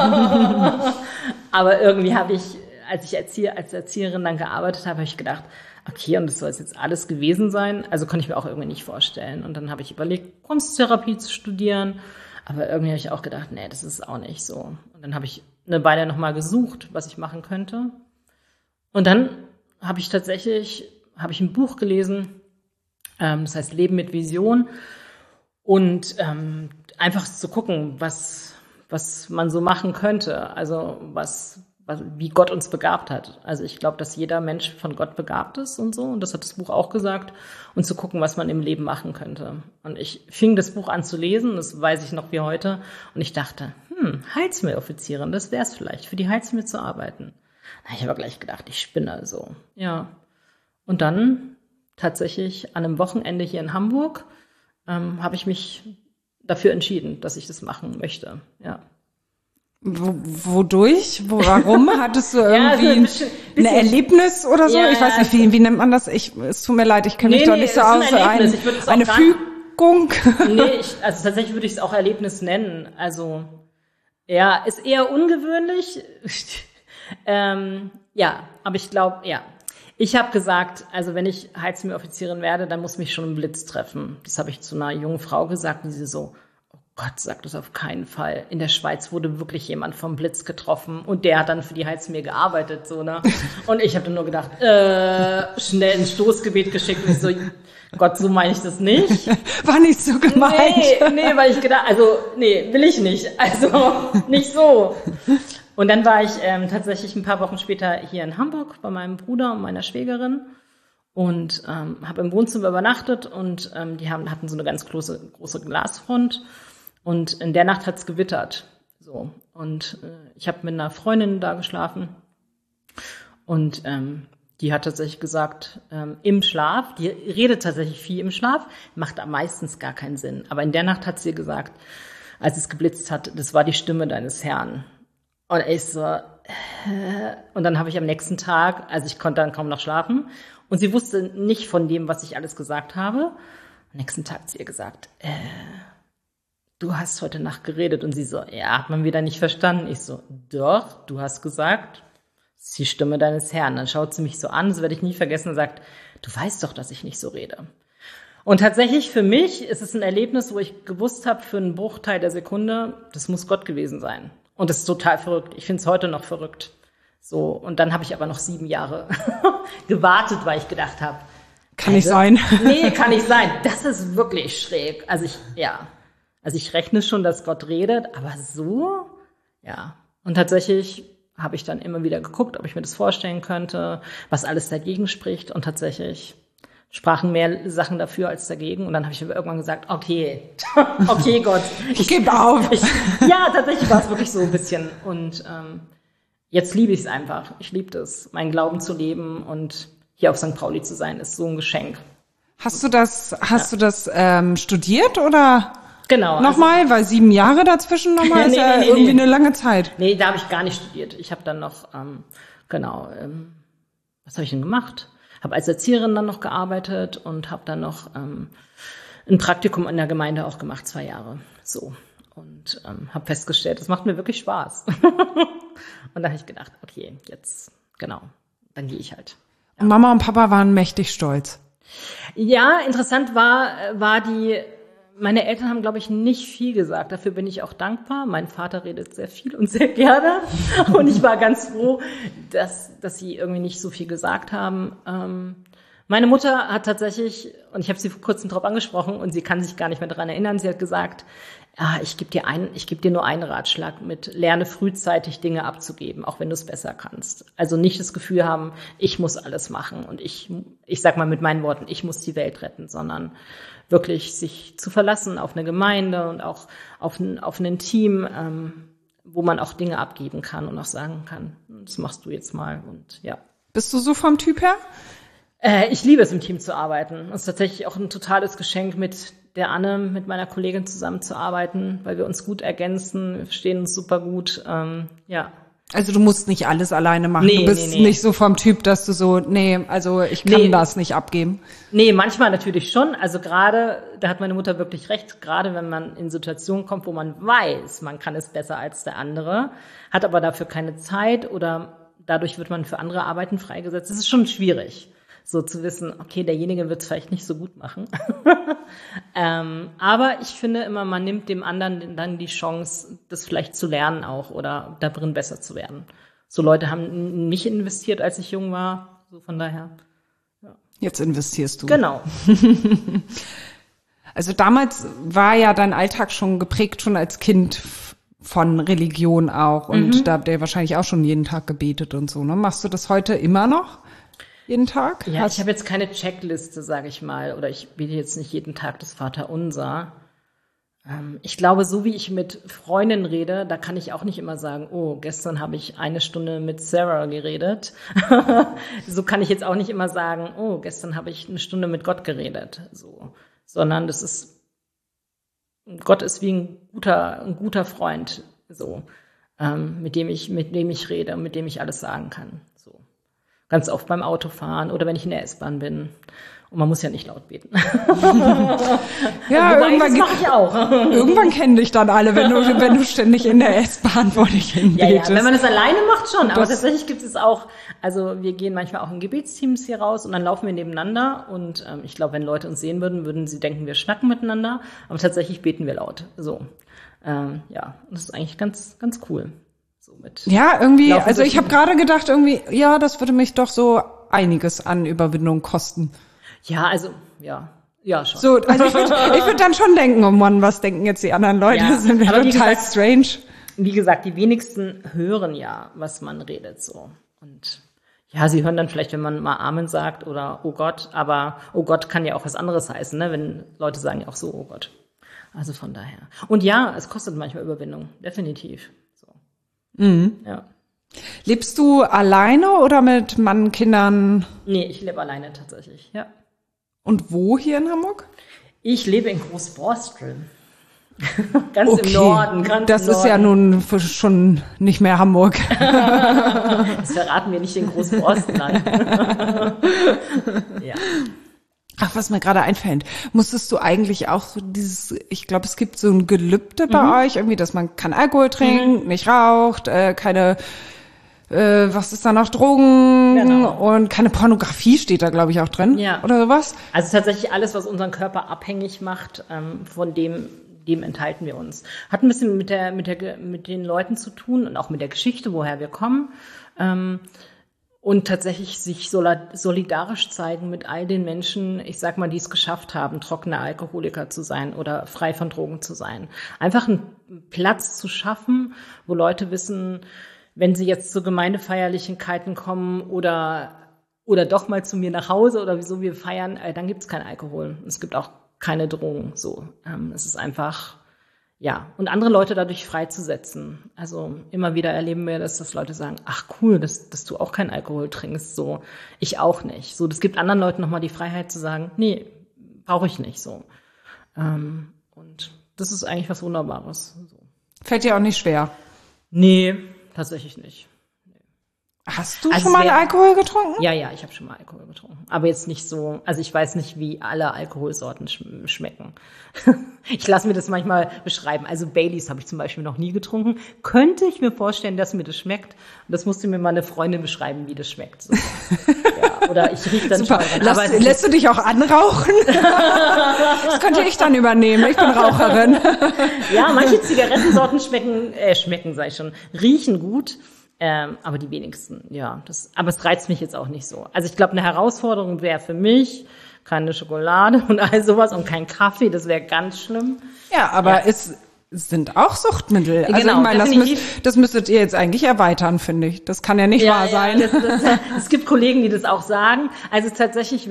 Aber irgendwie habe ich, als ich als Erzieherin dann gearbeitet habe, habe ich gedacht, okay, und das soll jetzt alles gewesen sein. Also konnte ich mir auch irgendwie nicht vorstellen. Und dann habe ich überlegt, Kunsttherapie zu studieren. Aber irgendwie habe ich auch gedacht, nee, das ist auch nicht so. Und dann habe ich eine Weile nochmal gesucht, was ich machen könnte. Und dann habe ich ein Buch gelesen, das heißt Leben mit Vision. Und einfach zu gucken, was man so machen könnte. Also wie Gott uns begabt hat. Also ich glaube, dass jeder Mensch von Gott begabt ist und so. Und das hat das Buch auch gesagt. Und zu gucken, was man im Leben machen könnte. Und ich fing das Buch an zu lesen, das weiß ich noch wie heute. Und ich dachte, Heilsarmee-Offizierin, das wäre es vielleicht, für die Heilsarmee zu arbeiten. Na, ich habe gleich gedacht, ich spinne so. Ja. Und dann tatsächlich an einem Wochenende hier in Hamburg habe ich mich dafür entschieden, dass ich das machen möchte. Ja. Wodurch? Warum? Hattest du irgendwie ein Erlebnis oder so? Ich weiß nicht, wie nennt man das? Es tut mir leid, ich kenne mich doch nicht so aus. Eine Fügung? Also tatsächlich würde ich es auch Erlebnis nennen. Also, ja, ist eher ungewöhnlich. Aber ich glaube, ja. Ich habe gesagt, also wenn ich Heilsarmee-Offizierin werde, dann muss mich schon ein Blitz treffen. Das habe ich zu einer jungen Frau gesagt, und sie so, Gott, sag das auf keinen Fall. In der Schweiz wurde wirklich jemand vom Blitz getroffen und der hat dann für die Heilsarmee gearbeitet, so, ne? Und ich habe dann nur gedacht, schnell ein Stoßgebet geschickt und ich so, Gott, so meine ich das nicht. War nicht so gemeint. Nee, weil ich gedacht, will ich nicht. Also, nicht so. Und dann war ich tatsächlich ein paar Wochen später hier in Hamburg bei meinem Bruder und meiner Schwägerin und habe im Wohnzimmer übernachtet und die hatten so eine ganz große Glasfront. Und in der Nacht hat's gewittert. So. Und ich habe mit einer Freundin da geschlafen. Und die hat tatsächlich gesagt, im Schlaf, die redet tatsächlich viel im Schlaf, macht meistens gar keinen Sinn. Aber in der Nacht hat sie gesagt, als es geblitzt hat, das war die Stimme deines Herrn. Und ich so, und dann habe ich am nächsten Tag, also ich konnte dann kaum noch schlafen. Und sie wusste nicht von dem, was ich alles gesagt habe. Am nächsten Tag hat sie ihr gesagt, du hast heute Nacht geredet. Und sie so, ja, hat man wieder nicht verstanden. Ich so, doch, du hast gesagt, das ist die Stimme deines Herrn. Dann schaut sie mich so an, das werde ich nie vergessen, und sagt, du weißt doch, dass ich nicht so rede. Und tatsächlich für mich ist es ein Erlebnis, wo ich gewusst habe, für einen Bruchteil der Sekunde, das muss Gott gewesen sein. Und das ist total verrückt. Ich finde es heute noch verrückt. So, und dann habe ich aber noch 7 Jahre gewartet, weil ich gedacht habe, kann nicht sein. Nee, kann nicht sein. Das ist wirklich schräg. Also ich rechne schon, dass Gott redet, aber so, ja. Und tatsächlich habe ich dann immer wieder geguckt, ob ich mir das vorstellen könnte, was alles dagegen spricht. Und tatsächlich sprachen mehr Sachen dafür als dagegen. Und dann habe ich irgendwann gesagt, okay Gott. Ich gebe auf. Ja, tatsächlich war es wirklich so ein bisschen. Und jetzt liebe ich es einfach. Ich liebe es, meinen Glauben zu leben und hier auf St. Pauli zu sein, ist so ein Geschenk. Hast du das studiert oder? Genau. Nochmal, weil 7 Jahre dazwischen nochmal ist ja irgendwie eine lange Zeit. Nee, da habe ich gar nicht studiert. Ich habe dann noch, was habe ich denn gemacht? Habe als Erzieherin dann noch gearbeitet und habe dann noch ein Praktikum in der Gemeinde auch gemacht, 2 Jahre. So. Und habe festgestellt, das macht mir wirklich Spaß. Und da habe ich gedacht, okay, jetzt, dann gehe ich halt. Ja. Und Mama und Papa waren mächtig stolz. Ja, interessant war meine Eltern haben, glaube ich, nicht viel gesagt. Dafür bin ich auch dankbar. Mein Vater redet sehr viel und sehr gerne. Und ich war ganz froh, dass sie irgendwie nicht so viel gesagt haben. Meine Mutter hat tatsächlich, und ich habe sie vor kurzem drauf angesprochen, und sie kann sich gar nicht mehr daran erinnern, sie hat gesagt, ich gebe dir nur einen Ratschlag mit, lerne frühzeitig Dinge abzugeben, auch wenn du es besser kannst. Also nicht das Gefühl haben, ich muss alles machen und ich sag mal mit meinen Worten, ich muss die Welt retten, sondern wirklich sich zu verlassen auf eine Gemeinde und auch auf ein Team, wo man auch Dinge abgeben kann und auch sagen kann, das machst du jetzt mal und ja. Bist du so vom Typ her? Ich liebe es, im Team zu arbeiten. Es ist tatsächlich auch ein totales Geschenk, mit der Anne, mit meiner Kollegin zusammenzuarbeiten, weil wir uns gut ergänzen, wir verstehen uns super gut, ja. Also du musst nicht alles alleine machen. Du bist nicht so vom Typ, dass du so, ich kann das nicht abgeben. Nee, manchmal natürlich schon. Also gerade, da hat meine Mutter wirklich recht, gerade wenn man in Situationen kommt, wo man weiß, man kann es besser als der andere, hat aber dafür keine Zeit oder dadurch wird man für andere Arbeiten freigesetzt. Das ist schon schwierig, so zu wissen, okay, derjenige wird es vielleicht nicht so gut machen. Aber ich finde immer, man nimmt dem anderen dann die Chance, das vielleicht zu lernen auch oder darin besser zu werden. So Leute haben in mich investiert, als ich jung war. So von daher. Ja. Jetzt investierst du. Genau. Also damals war ja dein Alltag schon geprägt, schon als Kind von Religion auch. Und da habt ihr wahrscheinlich auch schon jeden Tag gebetet und so. Ne? Machst du das heute immer noch? Jeden Tag? Ja, ich habe jetzt keine Checkliste, sage ich mal, oder ich bete jetzt nicht jeden Tag das Vaterunser. Ich glaube, so wie ich mit Freundinnen rede, da kann ich auch nicht immer sagen, oh, gestern habe ich 1 Stunde mit Sarah geredet. So kann ich jetzt auch nicht immer sagen, oh, gestern habe ich 1 Stunde mit Gott geredet. So, sondern Gott ist wie ein guter Freund, so, mit dem ich rede und mit dem ich alles sagen kann. So. Ganz oft beim Autofahren oder wenn ich in der S-Bahn bin. Und man muss ja nicht laut beten. Ja, das mache ich auch. Irgendwann kennen dich dann alle, wenn du ständig in der S-Bahn vor dich hin betest. Ja, wenn man das alleine macht schon. Aber tatsächlich gibt es auch, also wir gehen manchmal auch in Gebetsteams hier raus und dann laufen wir nebeneinander. Und ich glaube, wenn Leute uns sehen würden sie denken, wir schnacken miteinander. Aber tatsächlich beten wir laut. So, ja, das ist eigentlich ganz, ganz cool. Ja, irgendwie, also ich habe gerade gedacht, irgendwie, ja, das würde mich doch so einiges an Überwindung kosten. Ja, also, ja schon. So, also ich würd dann schon denken, oh Mann, was denken jetzt die anderen Leute? Ja, sind wir total strange. Wie gesagt, die wenigsten hören ja, was man redet, so. Und ja, sie hören dann vielleicht, wenn man mal Amen sagt oder oh Gott, aber oh Gott kann ja auch was anderes heißen, ne? Wenn Leute sagen ja auch so, oh Gott. Also von daher. Und ja, es kostet manchmal Überwindung, definitiv. Mhm. Ja. Lebst du alleine oder mit Mann, Kindern? Nee, ich lebe alleine tatsächlich, ja. Und wo hier in Hamburg? Ich lebe in Großborstel. Ganz im Norden. Das ist ja nun schon nicht mehr Hamburg. Das verraten wir nicht in Großborstel. Ja. Ach, was mir gerade einfällt, musstest du eigentlich auch so ich glaube, es gibt so ein Gelübde bei euch, irgendwie, dass man kein Alkohol trinkt, nicht raucht, keine, was ist da noch, Drogen und keine Pornografie steht da, glaube ich, auch drin, oder sowas? Also tatsächlich alles, was unseren Körper abhängig macht, von dem enthalten wir uns. Hat ein bisschen mit den Leuten zu tun und auch mit der Geschichte, woher wir kommen. Und tatsächlich sich solidarisch zeigen mit all den Menschen, ich sag mal, die es geschafft haben, trockene Alkoholiker zu sein oder frei von Drogen zu sein. Einfach einen Platz zu schaffen, wo Leute wissen, wenn sie jetzt zu Gemeindefeierlichkeiten kommen oder doch mal zu mir nach Hause oder wieso wir feiern, dann gibt's keinen Alkohol. Es gibt auch keine Drogen. So, es ist einfach, ja, und andere Leute dadurch freizusetzen. Also immer wieder erleben wir das, dass Leute sagen, ach cool, dass du auch keinen Alkohol trinkst. So, ich auch nicht. So, das gibt anderen Leuten nochmal die Freiheit zu sagen, nee, brauche ich nicht so. Und das ist eigentlich was Wunderbares. So. Fällt dir auch nicht schwer? Nee, tatsächlich nicht. Hast du schon mal Alkohol getrunken? Ja, ich habe schon mal Alkohol getrunken. Aber jetzt nicht so, also ich weiß nicht, wie alle Alkoholsorten schmecken. Ich lasse mir das manchmal beschreiben. Also Baileys habe ich zum Beispiel noch nie getrunken. Könnte ich mir vorstellen, dass mir das schmeckt. Und das musste mir mal eine Freundin beschreiben, wie das schmeckt. So. Ja, oder ich rieche dann Super. schon dran. Lässt du dich auch anrauchen? Das könnte ich dann übernehmen. Ich bin Raucherin. Ja, manche Zigarettensorten riechen gut. Aber die wenigsten, ja. Aber es reizt mich jetzt auch nicht so. Also ich glaube, eine Herausforderung wäre für mich keine Schokolade und all sowas und kein Kaffee. Das wäre ganz schlimm. Ja, aber es sind auch Suchtmittel. Also genau, ich meine, das müsstet ihr jetzt eigentlich erweitern, finde ich. Das kann ja nicht wahr sein. Es gibt Kollegen, die das auch sagen. Also tatsächlich,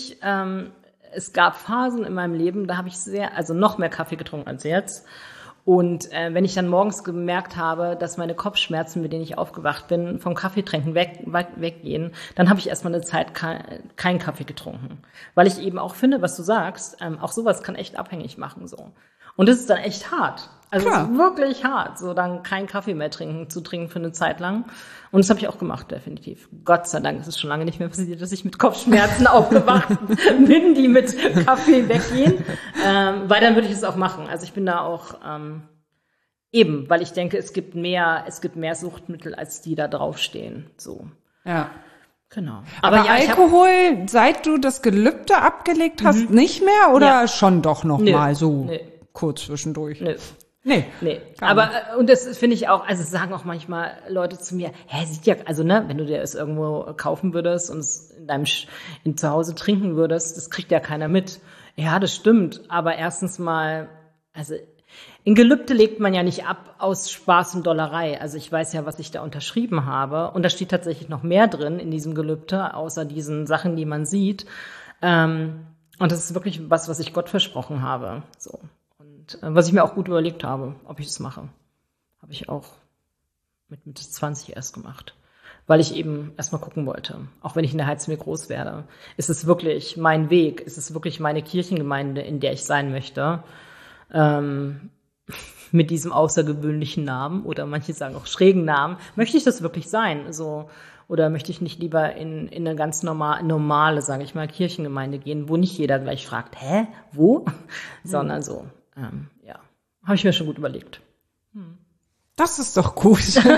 es gab Phasen in meinem Leben, da habe ich noch mehr Kaffee getrunken als jetzt. Und wenn ich dann morgens gemerkt habe, dass meine Kopfschmerzen, mit denen ich aufgewacht bin, vom Kaffeetrinken weggehen, dann habe ich erstmal eine Zeit keinen Kaffee getrunken. Weil ich eben auch finde, was du sagst, auch sowas kann echt abhängig machen so. Und das ist dann echt hart. Also es ist wirklich hart, so dann keinen Kaffee mehr zu trinken für eine Zeit lang. Und das habe ich auch gemacht, definitiv. Gott sei Dank ist es schon lange nicht mehr passiert, dass ich mit Kopfschmerzen aufgewacht bin, die mit Kaffee weggehen. Weil dann würde ich es auch machen. Also ich bin da auch weil ich denke, es gibt mehr Suchtmittel, als die da draufstehen. So. Ja. Genau. Aber Alkohol, seit du das Gelübde abgelegt hast, nicht mehr oder schon doch noch mal so kurz zwischendurch? Nee. Aber, und das finde ich auch, also sagen auch manchmal Leute zu mir, sieht ja, also wenn du dir es irgendwo kaufen würdest und es zu Hause trinken würdest, das kriegt ja keiner mit. Ja, das stimmt. Aber erstens mal, also in Gelübde legt man ja nicht ab aus Spaß und Dollerei. Also ich weiß ja, was ich da unterschrieben habe. Und da steht tatsächlich noch mehr drin in diesem Gelübde, außer diesen Sachen, die man sieht. Und das ist wirklich was ich Gott versprochen habe. So. Und was ich mir auch gut überlegt habe, ob ich das mache. Habe ich auch mit Mitte 20 erst gemacht. Weil ich eben erstmal gucken wollte. Auch wenn ich in der Heizmeer groß werde. Ist es wirklich mein Weg? Ist es wirklich meine Kirchengemeinde, in der ich sein möchte? Mit diesem außergewöhnlichen Namen oder manche sagen auch schrägen Namen. Möchte ich das wirklich sein? So, oder möchte ich nicht lieber in eine ganz normale, sage ich mal, Kirchengemeinde gehen, wo nicht jeder gleich fragt, wo? Sondern so, habe ich mir schon gut überlegt. Das ist doch gut.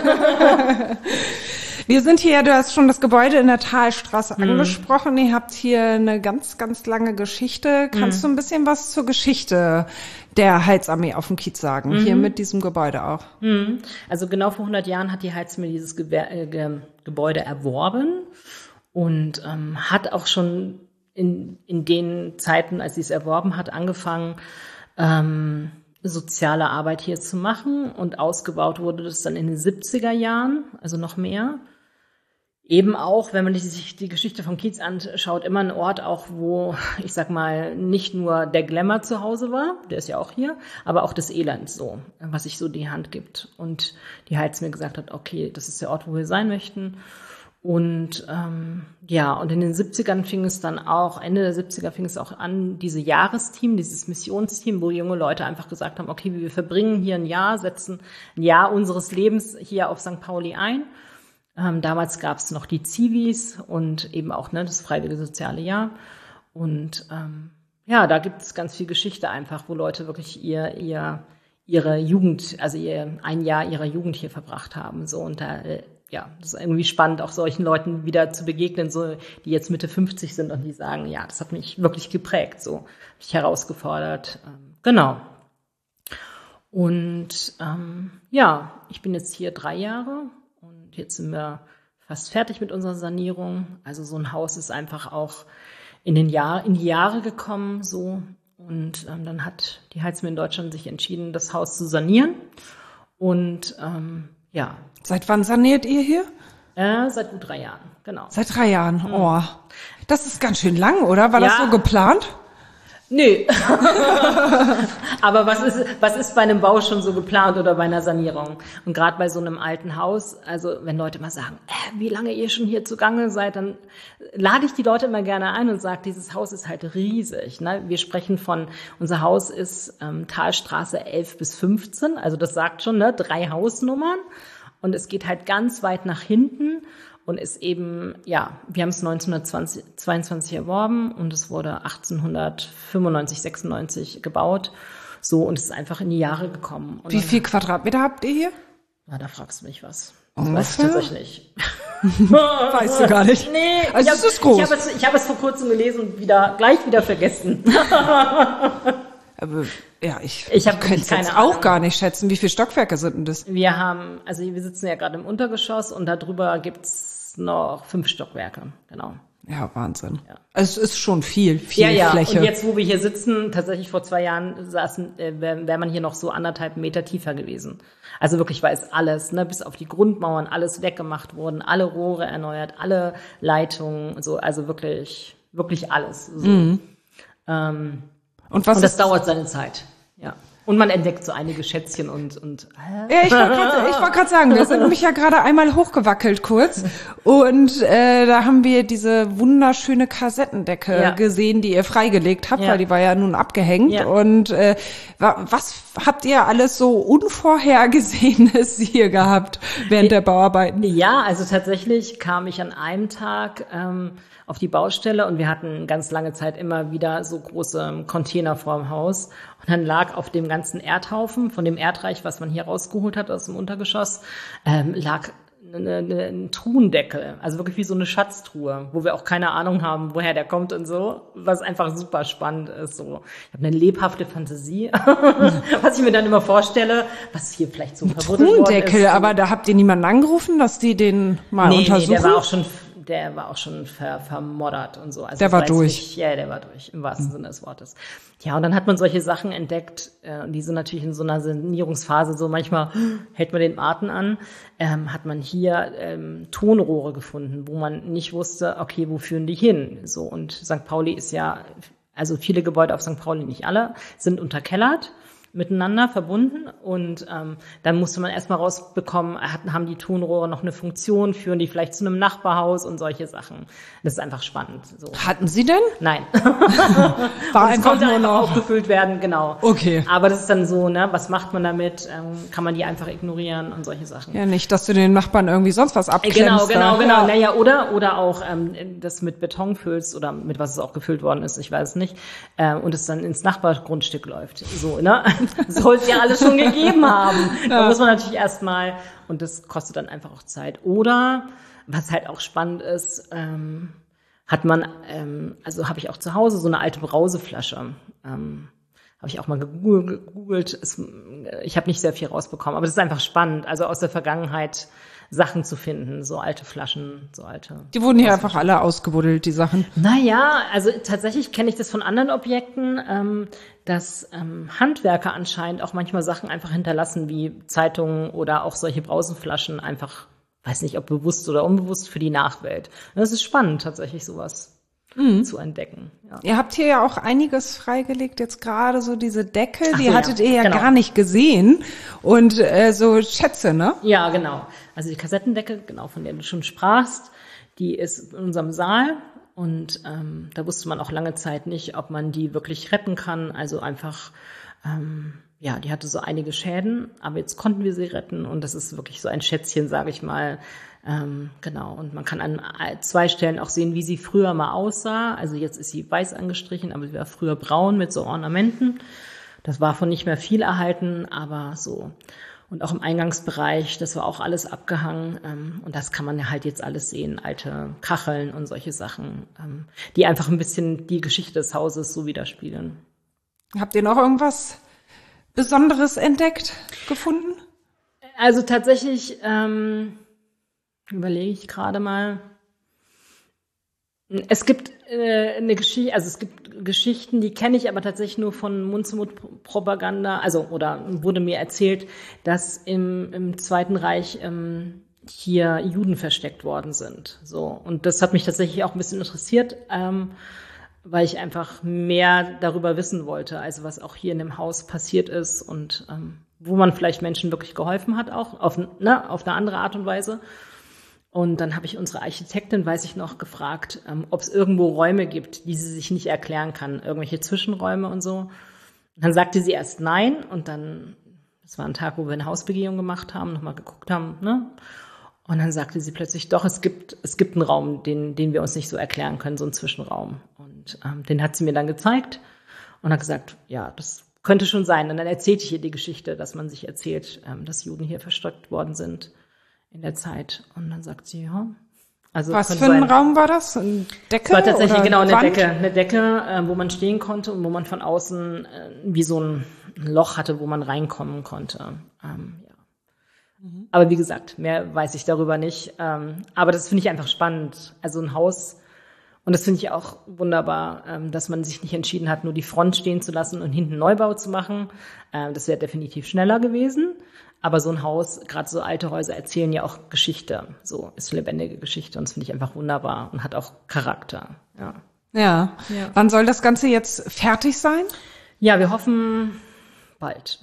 Wir sind hier, du hast schon das Gebäude in der Talstraße angesprochen. Ihr habt hier eine ganz, ganz lange Geschichte. Kannst du ein bisschen was zur Geschichte der Heilsarmee auf dem Kiez sagen? Hier mit diesem Gebäude auch. Also genau vor 100 Jahren hat die Heilsarmee dieses Gebäude erworben und hat auch schon in den Zeiten, als sie es erworben hat, angefangen, soziale Arbeit hier zu machen, und ausgebaut wurde das dann in den 70er Jahren, also noch mehr. Eben auch, wenn man sich die Geschichte vom Kiez anschaut, immer ein Ort auch, wo, ich sag mal, nicht nur der Glamour zu Hause war, der ist ja auch hier, aber auch das Elend so, was sich so die Hand gibt. Und die Heilsarmee gesagt hat, okay, das ist der Ort, wo wir sein möchten. Und und in den 70ern Ende der 70er fing es auch an, dieses Missionsteam, wo junge Leute einfach gesagt haben, okay, wir verbringen hier ein Jahr, setzen ein Jahr unseres Lebens hier auf St. Pauli ein. Damals gab es noch die Zivis und eben auch das Freiwillige Soziale Jahr. Und da gibt es ganz viel Geschichte einfach, wo Leute wirklich ihre Jugend, also ein Jahr ihrer Jugend hier verbracht haben. So, und das ist irgendwie spannend, auch solchen Leuten wieder zu begegnen, so, die jetzt Mitte 50 sind und die sagen, ja, das hat mich wirklich geprägt, so, mich herausgefordert. Genau. Und ich bin jetzt hier 3 Jahre und jetzt sind wir fast fertig mit unserer Sanierung. Also so ein Haus ist einfach auch in die Jahre gekommen, so. Und dann hat die Heilsarmee in Deutschland sich entschieden, das Haus zu sanieren. Und Seit wann saniert ihr hier? Seit gut 3 Jahren, genau. Seit 3 Jahren, oh. Das ist ganz schön lang, oder? War das so geplant? Nö. Aber was ist bei einem Bau schon so geplant oder bei einer Sanierung? Und gerade bei so einem alten Haus, also wenn Leute mal sagen, wie lange ihr schon hier zugange seid, dann lade ich die Leute immer gerne ein und sage, dieses Haus ist halt riesig. Ne? Wir sprechen unser Haus ist Talstraße 11 bis 15, also das sagt schon, ne, 3 Hausnummern. Und es geht halt ganz weit nach hinten. Und ist eben, ja, wir haben es 1922 erworben und es wurde 1895, 96 gebaut. So, und es ist einfach in die Jahre gekommen. Und wie viel Quadratmeter habt ihr hier? Na, da fragst du mich was. Das weiß ich tatsächlich nicht. Weißt du gar nicht? Nee, also es ist groß. Ich habe es vor kurzem gelesen und gleich wieder vergessen. Aber ja, ich könnte es jetzt auch gar nicht schätzen. Wie viele Stockwerke sind denn das? Wir sitzen ja gerade im Untergeschoss und darüber gibt's noch 5 Stockwerke, genau. Ja, Wahnsinn. Ja. Also es ist schon viel ja. Fläche. Und jetzt, wo wir hier sitzen, tatsächlich vor 2 Jahren wäre man hier noch so 1,5 Meter tiefer gewesen. Also wirklich, weil es alles, ne, bis auf die Grundmauern, alles weggemacht wurden, alle Rohre erneuert, alle Leitungen, so, also wirklich, wirklich alles. So. Mhm. Und das dauert seine Zeit, ja. Und man entdeckt so einige Schätzchen und ja, ich wollte gerade sagen, wir sind nämlich ja gerade einmal hochgewackelt kurz und da haben wir diese wunderschöne Kassettendecke gesehen, die ihr freigelegt habt, weil die war ja nun abgehängt. Ja. Und was habt ihr alles so Unvorhergesehenes hier gehabt während der Bauarbeiten? Ja, also tatsächlich kam ich an einem Tag auf die Baustelle und wir hatten ganz lange Zeit immer wieder so große Container vorm Haus. Und dann lag auf dem ganzen Erdhaufen, von dem Erdreich, was man hier rausgeholt hat aus dem Untergeschoss, lag ein Truhendeckel, also wirklich wie so eine Schatztruhe, wo wir auch keine Ahnung haben, woher der kommt und so, was einfach super spannend ist. So, ich habe eine lebhafte Fantasie, was ich mir dann immer vorstelle, was hier vielleicht so verbuddelt worden ist. Truhendeckel, aber da habt ihr niemanden angerufen, dass die den mal untersuchen? Nee, der war auch schon vermoddert und so. Also der war durch. Der war durch, im wahrsten Sinne des Wortes. Ja, und dann hat man solche Sachen entdeckt, die sind natürlich in so einer Sanierungsphase so, manchmal hält man den Atem an, hat man hier Tonrohre gefunden, wo man nicht wusste, okay, wo führen die hin? So, und St. Pauli ist ja, also viele Gebäude auf St. Pauli, nicht alle, sind unterkellert, miteinander verbunden und dann musste man erstmal rausbekommen, haben die Tonrohre noch eine Funktion, führen die vielleicht zu einem Nachbarhaus und solche Sachen. Das ist einfach spannend. So. Hatten Sie denn? Nein. War einfach konnte nur noch aufgefüllt werden, genau. Okay. Aber das ist dann so, ne, was macht man damit? Kann man die einfach ignorieren und solche Sachen. Ja, nicht, dass du den Nachbarn irgendwie sonst was abklemmst. Genau. Ja. Naja, oder auch das mit Beton füllst oder mit was es auch gefüllt worden ist, ich weiß es nicht, und es dann ins Nachbargrundstück läuft. So, ne? Soll es ja alles schon gegeben haben. Da muss man natürlich erstmal, und das kostet dann einfach auch Zeit. Oder, was halt auch spannend ist, hat man, also habe ich auch zu Hause so eine alte Brauseflasche. Habe ich auch mal gegoogelt. Ich habe nicht sehr viel rausbekommen, aber das ist einfach spannend. Also aus der Vergangenheit Sachen zu finden, so alte Flaschen, so alte. Die wurden hier einfach alle ausgebuddelt, die Sachen. Naja, also tatsächlich kenne ich das von anderen Objekten, dass Handwerker anscheinend auch manchmal Sachen einfach hinterlassen, wie Zeitungen oder auch solche Brausenflaschen einfach, weiß nicht, ob bewusst oder unbewusst, für die Nachwelt. Und das ist spannend, tatsächlich sowas zu entdecken. Ja. Ihr habt hier ja auch einiges freigelegt, jetzt gerade so diese Deckel, die hattet ihr ja gar nicht gesehen. Und so Schätze, ne? Ja, genau. Also die Kassettendecke, genau, von der du schon sprachst, die ist in unserem Saal. Und da wusste man auch lange Zeit nicht, ob man die wirklich retten kann. Also einfach, die hatte so einige Schäden, aber jetzt konnten wir sie retten. Und das ist wirklich so ein Schätzchen, sage ich mal. Genau, und man kann an 2 Stellen auch sehen, wie sie früher mal aussah. Also jetzt ist sie weiß angestrichen, aber sie war früher braun mit so Ornamenten. Das war von nicht mehr viel erhalten, aber so. Und auch im Eingangsbereich, das war auch alles abgehangen. Und das kann man halt jetzt alles sehen, alte Kacheln und solche Sachen, die einfach ein bisschen die Geschichte des Hauses so widerspiegeln. Habt ihr noch irgendwas Besonderes entdeckt, gefunden? Also tatsächlich, überlege ich gerade mal. Es gibt eine Geschichte, also es gibt Geschichten, die kenne ich aber tatsächlich nur von Mund-zu-Mund-Propaganda, also oder wurde mir erzählt, dass im Zweiten Reich hier Juden versteckt worden sind. So, und das hat mich tatsächlich auch ein bisschen interessiert. weil ich einfach mehr darüber wissen wollte, also was auch hier in dem Haus passiert ist und wo man vielleicht Menschen wirklich geholfen hat, auch auf eine andere Art und Weise. Und dann habe ich unsere Architektin, weiß ich noch, gefragt, ob es irgendwo Räume gibt, die sie sich nicht erklären kann, irgendwelche Zwischenräume und so. Und dann sagte sie erst nein und dann, das war ein Tag, wo wir eine Hausbegehung gemacht haben, nochmal geguckt haben, ne? Und dann sagte sie plötzlich, doch, es gibt einen Raum, den wir uns nicht so erklären können, so einen Zwischenraum. Und den hat sie mir dann gezeigt und hat gesagt, ja, das könnte schon sein. Und dann erzählte ich ihr die Geschichte, dass man sich erzählt, dass Juden hier versteckt worden sind in der Zeit. Und dann sagt sie, ja. Also was für ein Raum war das? Eine Decke? Es war tatsächlich genau eine Wand? Decke, wo man stehen konnte und wo man von außen wie so ein Loch hatte, wo man reinkommen konnte. Aber wie gesagt, mehr weiß ich darüber nicht. Aber das finde ich einfach spannend. Also ein Haus, und das finde ich auch wunderbar, dass man sich nicht entschieden hat, nur die Front stehen zu lassen und hinten Neubau zu machen. Das wäre definitiv schneller gewesen. Aber so ein Haus, gerade so alte Häuser erzählen ja auch Geschichte. So ist lebendige Geschichte und das finde ich einfach wunderbar und hat auch Charakter. Ja. Wann soll das Ganze jetzt fertig sein? Ja, wir hoffen bald.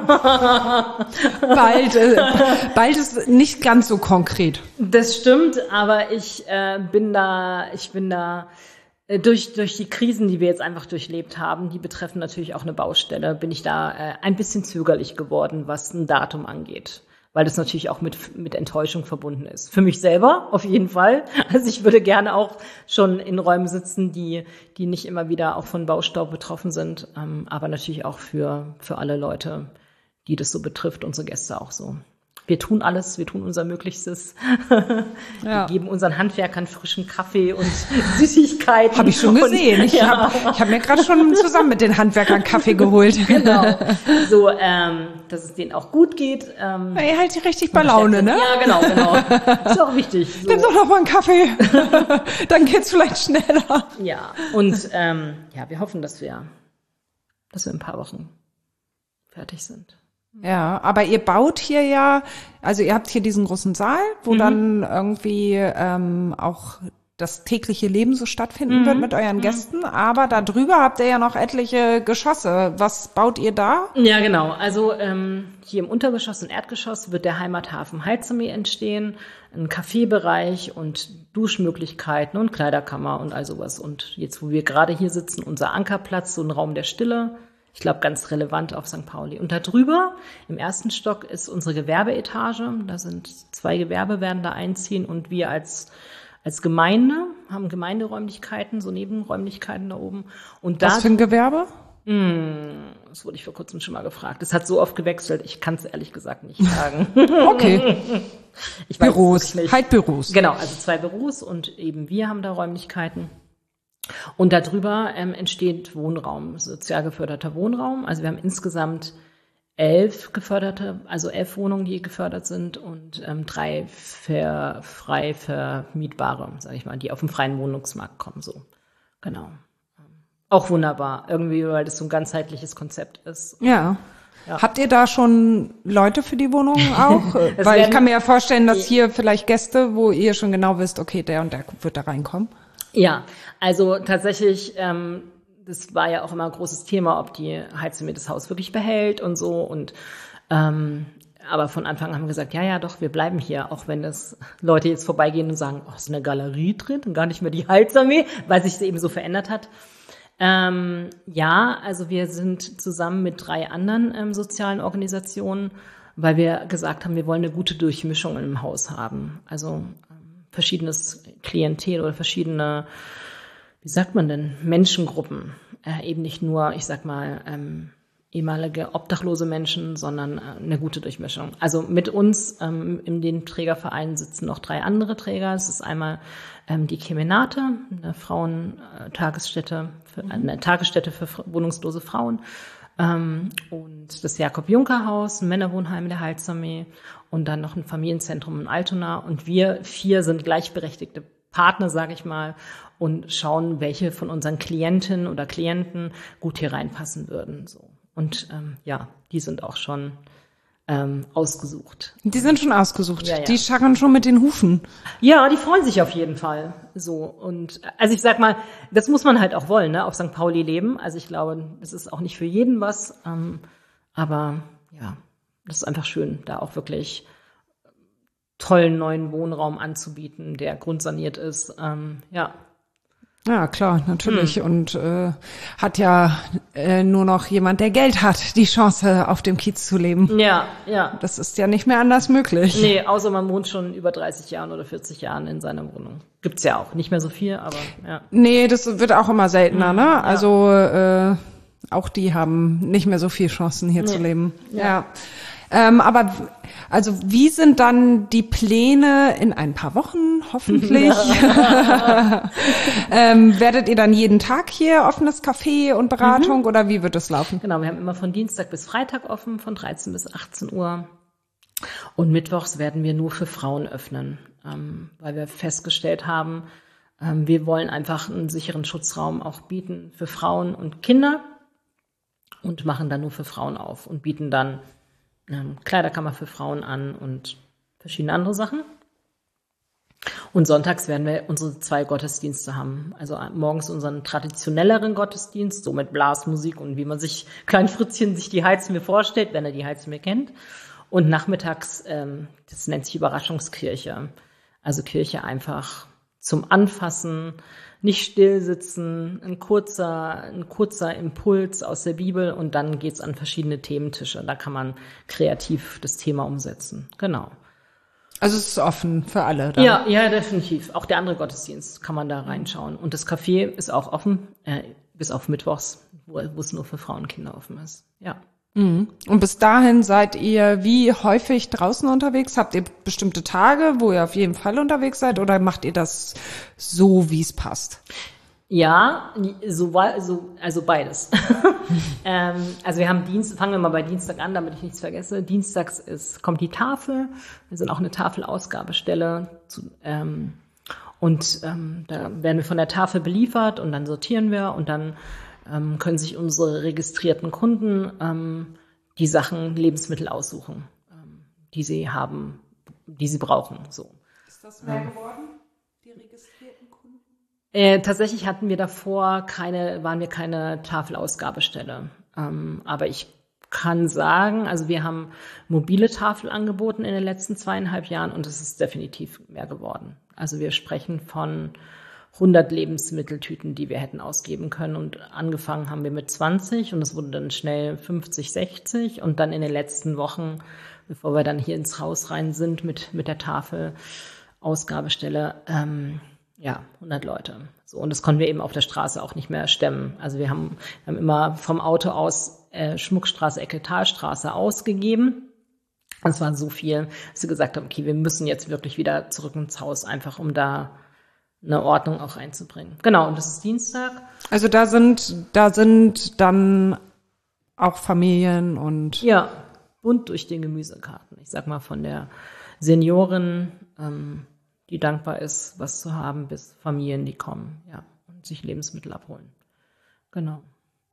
Bald ist nicht ganz so konkret. Das stimmt, aber ich bin da durch die Krisen, die wir jetzt einfach durchlebt haben, die betreffen natürlich auch eine Baustelle, bin ich da ein bisschen zögerlich geworden, was ein Datum angeht. Weil das natürlich auch mit Enttäuschung verbunden ist. Für mich selber auf jeden Fall. Also ich würde gerne auch schon in Räumen sitzen, die nicht immer wieder auch von Baustaub betroffen sind, aber natürlich auch für alle Leute, die das so betrifft, unsere Gäste auch so. Wir tun alles, wir tun unser Möglichstes. Wir geben unseren Handwerkern frischen Kaffee und Süßigkeiten. Habe ich schon gesehen. Ich hab mir gerade schon zusammen mit den Handwerkern Kaffee geholt. Genau. So, dass es denen auch gut geht. Ey, halt die richtig bei Laune, ne? Ja, genau. Ist auch wichtig. So. Dann doch noch mal einen Kaffee. Dann geht's vielleicht schneller. Ja, und wir hoffen, dass wir in ein paar Wochen fertig sind. Ja, aber ihr baut hier ja, also ihr habt hier diesen großen Saal, wo dann irgendwie auch das tägliche Leben so stattfinden wird mit euren Gästen, aber da drüber habt ihr ja noch etliche Geschosse. Was baut ihr da? Ja, genau. Also hier im Untergeschoss und Erdgeschoss wird der Heimathafen Heilsarmee entstehen, ein Kaffeebereich und Duschmöglichkeiten und Kleiderkammer und all sowas. Und jetzt, wo wir gerade hier sitzen, unser Ankerplatz, so ein Raum der Stille. Ich glaube, ganz relevant auf St. Pauli. Und da drüber, im ersten Stock, ist unsere Gewerbeetage. Da sind 2 Gewerbe, werden da einziehen. Und wir als Gemeinde haben Gemeinderäumlichkeiten, so Nebenräumlichkeiten da oben. Und Was für ein Gewerbe? Das wurde ich vor kurzem schon mal gefragt. Das hat so oft gewechselt, ich kann es ehrlich gesagt nicht sagen. Okay. Ich weiß Büros, nicht. halt Büros. Genau, also 2 Büros und eben wir haben da Räumlichkeiten. Und darüber entsteht Wohnraum, sozial geförderter Wohnraum. Also wir haben insgesamt 11 Wohnungen, die gefördert sind und 3 frei vermietbare, sage ich mal, die auf dem freien Wohnungsmarkt kommen. So, genau. Auch wunderbar, irgendwie, weil das so ein ganzheitliches Konzept ist. Ja. Habt ihr da schon Leute für die Wohnungen auch? Weil ich kann mir ja vorstellen, dass hier vielleicht Gäste, wo ihr schon genau wisst, okay, der und der wird da reinkommen. Ja, also tatsächlich, das war ja auch immer ein großes Thema, ob die Heilsarmee das Haus wirklich behält und so. Und aber von Anfang an haben wir gesagt, ja, doch, wir bleiben hier, auch wenn das Leute jetzt vorbeigehen und sagen, ist eine Galerie drin und gar nicht mehr die Heilsarmee, weil sich es eben so verändert hat. Also wir sind zusammen mit 3 anderen sozialen Organisationen, weil wir gesagt haben, wir wollen eine gute Durchmischung im Haus haben. Also verschiedenes Klientel oder verschiedene, wie sagt man denn, Menschengruppen. Eben nicht nur, ich sag mal, ehemalige obdachlose Menschen, sondern eine gute Durchmischung. Also mit uns in den Trägervereinen sitzen noch 3 andere Träger. Es ist einmal die Kemenate, eine Frauentagesstätte, eine Tagesstätte für wohnungslose Frauen, und das Jakob-Juncker-Haus, ein Männerwohnheim der Heilsarmee und dann noch ein Familienzentrum in Altona. Und wir 4 sind gleichberechtigte Partner, sage ich mal, und schauen, welche von unseren Klientinnen oder Klienten gut hier reinpassen würden. So. Und die sind auch schon ausgesucht. Die sind schon ausgesucht. Ja, ja. Die scharren schon mit den Hufen. Ja, die freuen sich auf jeden Fall. So. Und also ich sag mal, das muss man halt auch wollen, ne? Auf St. Pauli leben. Also ich glaube, das ist auch nicht für jeden was. Aber ja, das ist einfach schön, da auch wirklich tollen neuen Wohnraum anzubieten, der grundsaniert ist. Ja. Ja, klar, natürlich. Und hat ja nur noch jemand, der Geld hat, die Chance, auf dem Kiez zu leben. Ja, ja. Das ist ja nicht mehr anders möglich. Nee, außer man wohnt schon über 30 Jahren oder 40 Jahren in seiner Wohnung. Gibt's ja auch. Nicht mehr so viel, aber ja. Nee, das wird auch immer seltener, ne? Ja. Also auch die haben nicht mehr so viel Chancen, hier zu leben. Ja. Aber also wie sind dann die Pläne in ein paar Wochen, hoffentlich? Werdet ihr dann jeden Tag hier offenes Café und Beratung oder wie wird das laufen? Genau, wir haben immer von Dienstag bis Freitag offen, von 13 bis 18 Uhr. Und mittwochs werden wir nur für Frauen öffnen, weil wir festgestellt haben, wir wollen einfach einen sicheren Schutzraum auch bieten für Frauen und Kinder und machen dann nur für Frauen auf und bieten dann Kleiderkammer für Frauen an und verschiedene andere Sachen. Und sonntags werden wir unsere 2 Gottesdienste haben. Also morgens unseren traditionelleren Gottesdienst, so mit Blasmusik und wie man sich, Klein Fritzchen, sich die Heizmir vorstellt, wenn er die Heizmir kennt. Und nachmittags, das nennt sich Überraschungskirche. Also Kirche einfach zum Anfassen, nicht still sitzen, ein kurzer Impuls aus der Bibel und dann geht's an verschiedene Thementische. Da kann man kreativ das Thema umsetzen. Genau. Also es ist offen für alle, dann? Ja, definitiv. Auch der andere Gottesdienst kann man da reinschauen. Und das Café ist auch offen, bis auf Mittwochs, wo es nur für Frauen und Kinder offen ist. Ja. Und bis dahin seid ihr wie häufig draußen unterwegs? Habt ihr bestimmte Tage, wo ihr auf jeden Fall unterwegs seid oder macht ihr das so, wie es passt? Ja, also beides. Also wir haben fangen wir mal bei Dienstag an, damit ich nichts vergesse. Dienstags kommt die Tafel. Wir sind auch eine Tafelausgabestelle. Da werden wir von der Tafel beliefert und dann sortieren wir und dann können sich unsere registrierten Kunden die Sachen, Lebensmittel aussuchen, die sie haben, die sie brauchen. So. Ist das mehr geworden, die registrierten Kunden? Tatsächlich hatten wir davor waren wir keine Tafelausgabestelle. Aber ich kann sagen, also wir haben mobile Tafel angeboten in den letzten 2,5 Jahren und es ist definitiv mehr geworden. Also wir sprechen von 100 Lebensmitteltüten, die wir hätten ausgeben können. Und angefangen haben wir mit 20 und es wurde dann schnell 50, 60. Und dann in den letzten Wochen, bevor wir dann hier ins Haus rein sind mit der Tafelausgabestelle, 100 Leute. So, und das konnten wir eben auf der Straße auch nicht mehr stemmen. Also wir haben immer vom Auto aus Schmuckstraße, Ecke Talstraße ausgegeben. Und es war so viel, dass wir gesagt haben, okay, wir müssen jetzt wirklich wieder zurück ins Haus, einfach um da eine Ordnung auch reinzubringen. Genau, und das ist Dienstag. Also da sind dann auch Familien und... Ja, bunt durch den Gemüsekarten. Ich sag mal von der Seniorin, die dankbar ist, was zu haben, bis Familien, die kommen, ja, und sich Lebensmittel abholen. Genau.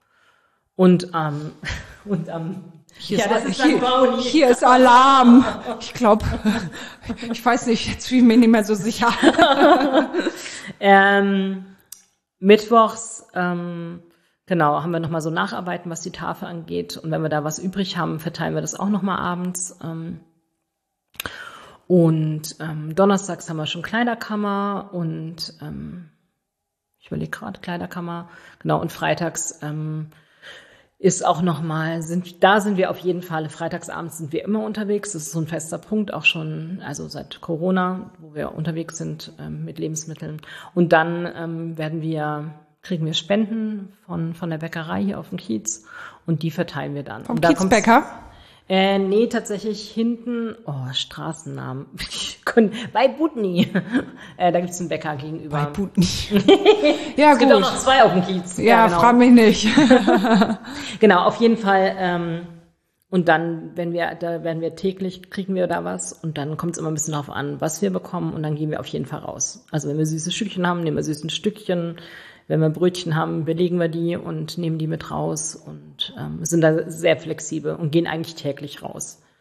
Hier ist Alarm. Ich glaube, ich weiß nicht, jetzt fühle ich mich nicht mehr so sicher. Mittwochs, haben wir nochmal so Nacharbeiten, was die Tafel angeht. Und wenn wir da was übrig haben, verteilen wir das auch nochmal abends. Donnerstags haben wir schon Kleiderkammer und ich überlege gerade, Kleiderkammer. Genau, und freitags ist auch nochmal, sind wir auf jeden Fall, freitagsabends sind wir immer unterwegs. Das ist so ein fester Punkt, auch schon, also seit Corona, wo wir unterwegs sind mit Lebensmitteln. Und dann kriegen wir Spenden von der Bäckerei hier auf dem Kiez und die verteilen wir dann. Vom Kiezbäcker? Nee, tatsächlich hinten, Straßennamen, bei Butni. Da gibt's einen Bäcker gegenüber. Bei Butni. Ja, es gibt auch noch 2 auf dem Kiez. Ja, genau. Frag mich nicht. Genau, auf jeden Fall. Und dann, täglich, kriegen wir da was und dann kommt es immer ein bisschen darauf an, was wir bekommen und dann gehen wir auf jeden Fall raus. Also wenn wir süße Stückchen haben, nehmen wir süße Stückchen. Wenn wir Brötchen haben, belegen wir die und nehmen die mit raus und sind da sehr flexibel und gehen eigentlich täglich raus.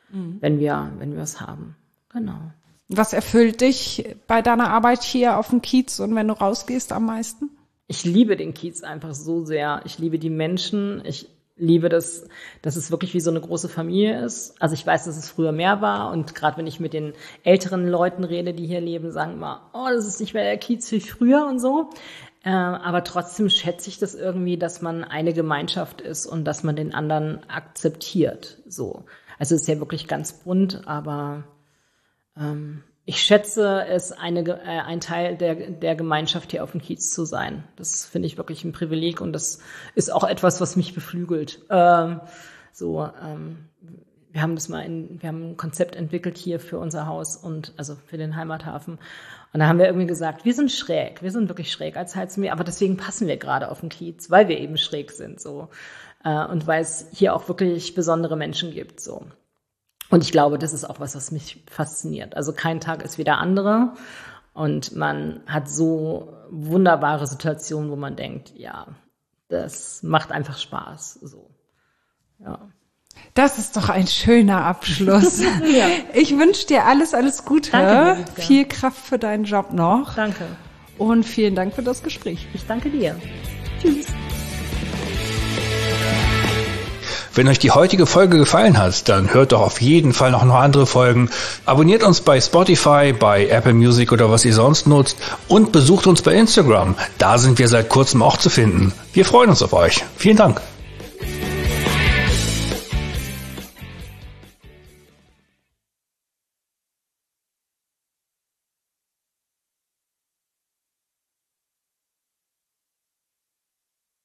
wenn wir es haben. Genau. Was erfüllt dich bei deiner Arbeit hier auf dem Kiez und wenn du rausgehst am meisten? Ich liebe den Kiez einfach so sehr. Ich liebe die Menschen. Ich liebe das, dass es wirklich wie so eine große Familie ist. Also ich weiß, dass es früher mehr war. Und gerade wenn ich mit den älteren Leuten rede, die hier leben, sagen immer, oh, das ist nicht mehr der Kiez wie früher und so. Aber trotzdem schätze ich das irgendwie, dass man eine Gemeinschaft ist und dass man den anderen akzeptiert. So. Also es ist ja wirklich ganz bunt, aber ich schätze es, ein Teil der Gemeinschaft hier auf dem Kiez zu sein. Das finde ich wirklich ein Privileg und das ist auch etwas, was mich beflügelt. Wir haben ein Konzept entwickelt hier für unser Haus und also für den Heimathafen. Und da haben wir irgendwie gesagt, wir sind wirklich schräg als Heizmeer, aber deswegen passen wir gerade auf den Kiez, weil wir eben schräg sind, so. Und weil es hier auch wirklich besondere Menschen gibt, so. Und ich glaube, das ist auch was mich fasziniert. Also kein Tag ist wie der andere. Und man hat so wunderbare Situationen, wo man denkt, ja, das macht einfach Spaß. So, ja. Das ist doch ein schöner Abschluss. Ja. Ich wünsche dir alles Gute. Danke dir. Viel Kraft für deinen Job noch. Danke. Und vielen Dank für das Gespräch. Ich danke dir. Tschüss. Wenn euch die heutige Folge gefallen hat, dann hört doch auf jeden Fall noch andere Folgen. Abonniert uns bei Spotify, bei Apple Music oder was ihr sonst nutzt und besucht uns bei Instagram. Da sind wir seit kurzem auch zu finden. Wir freuen uns auf euch. Vielen Dank.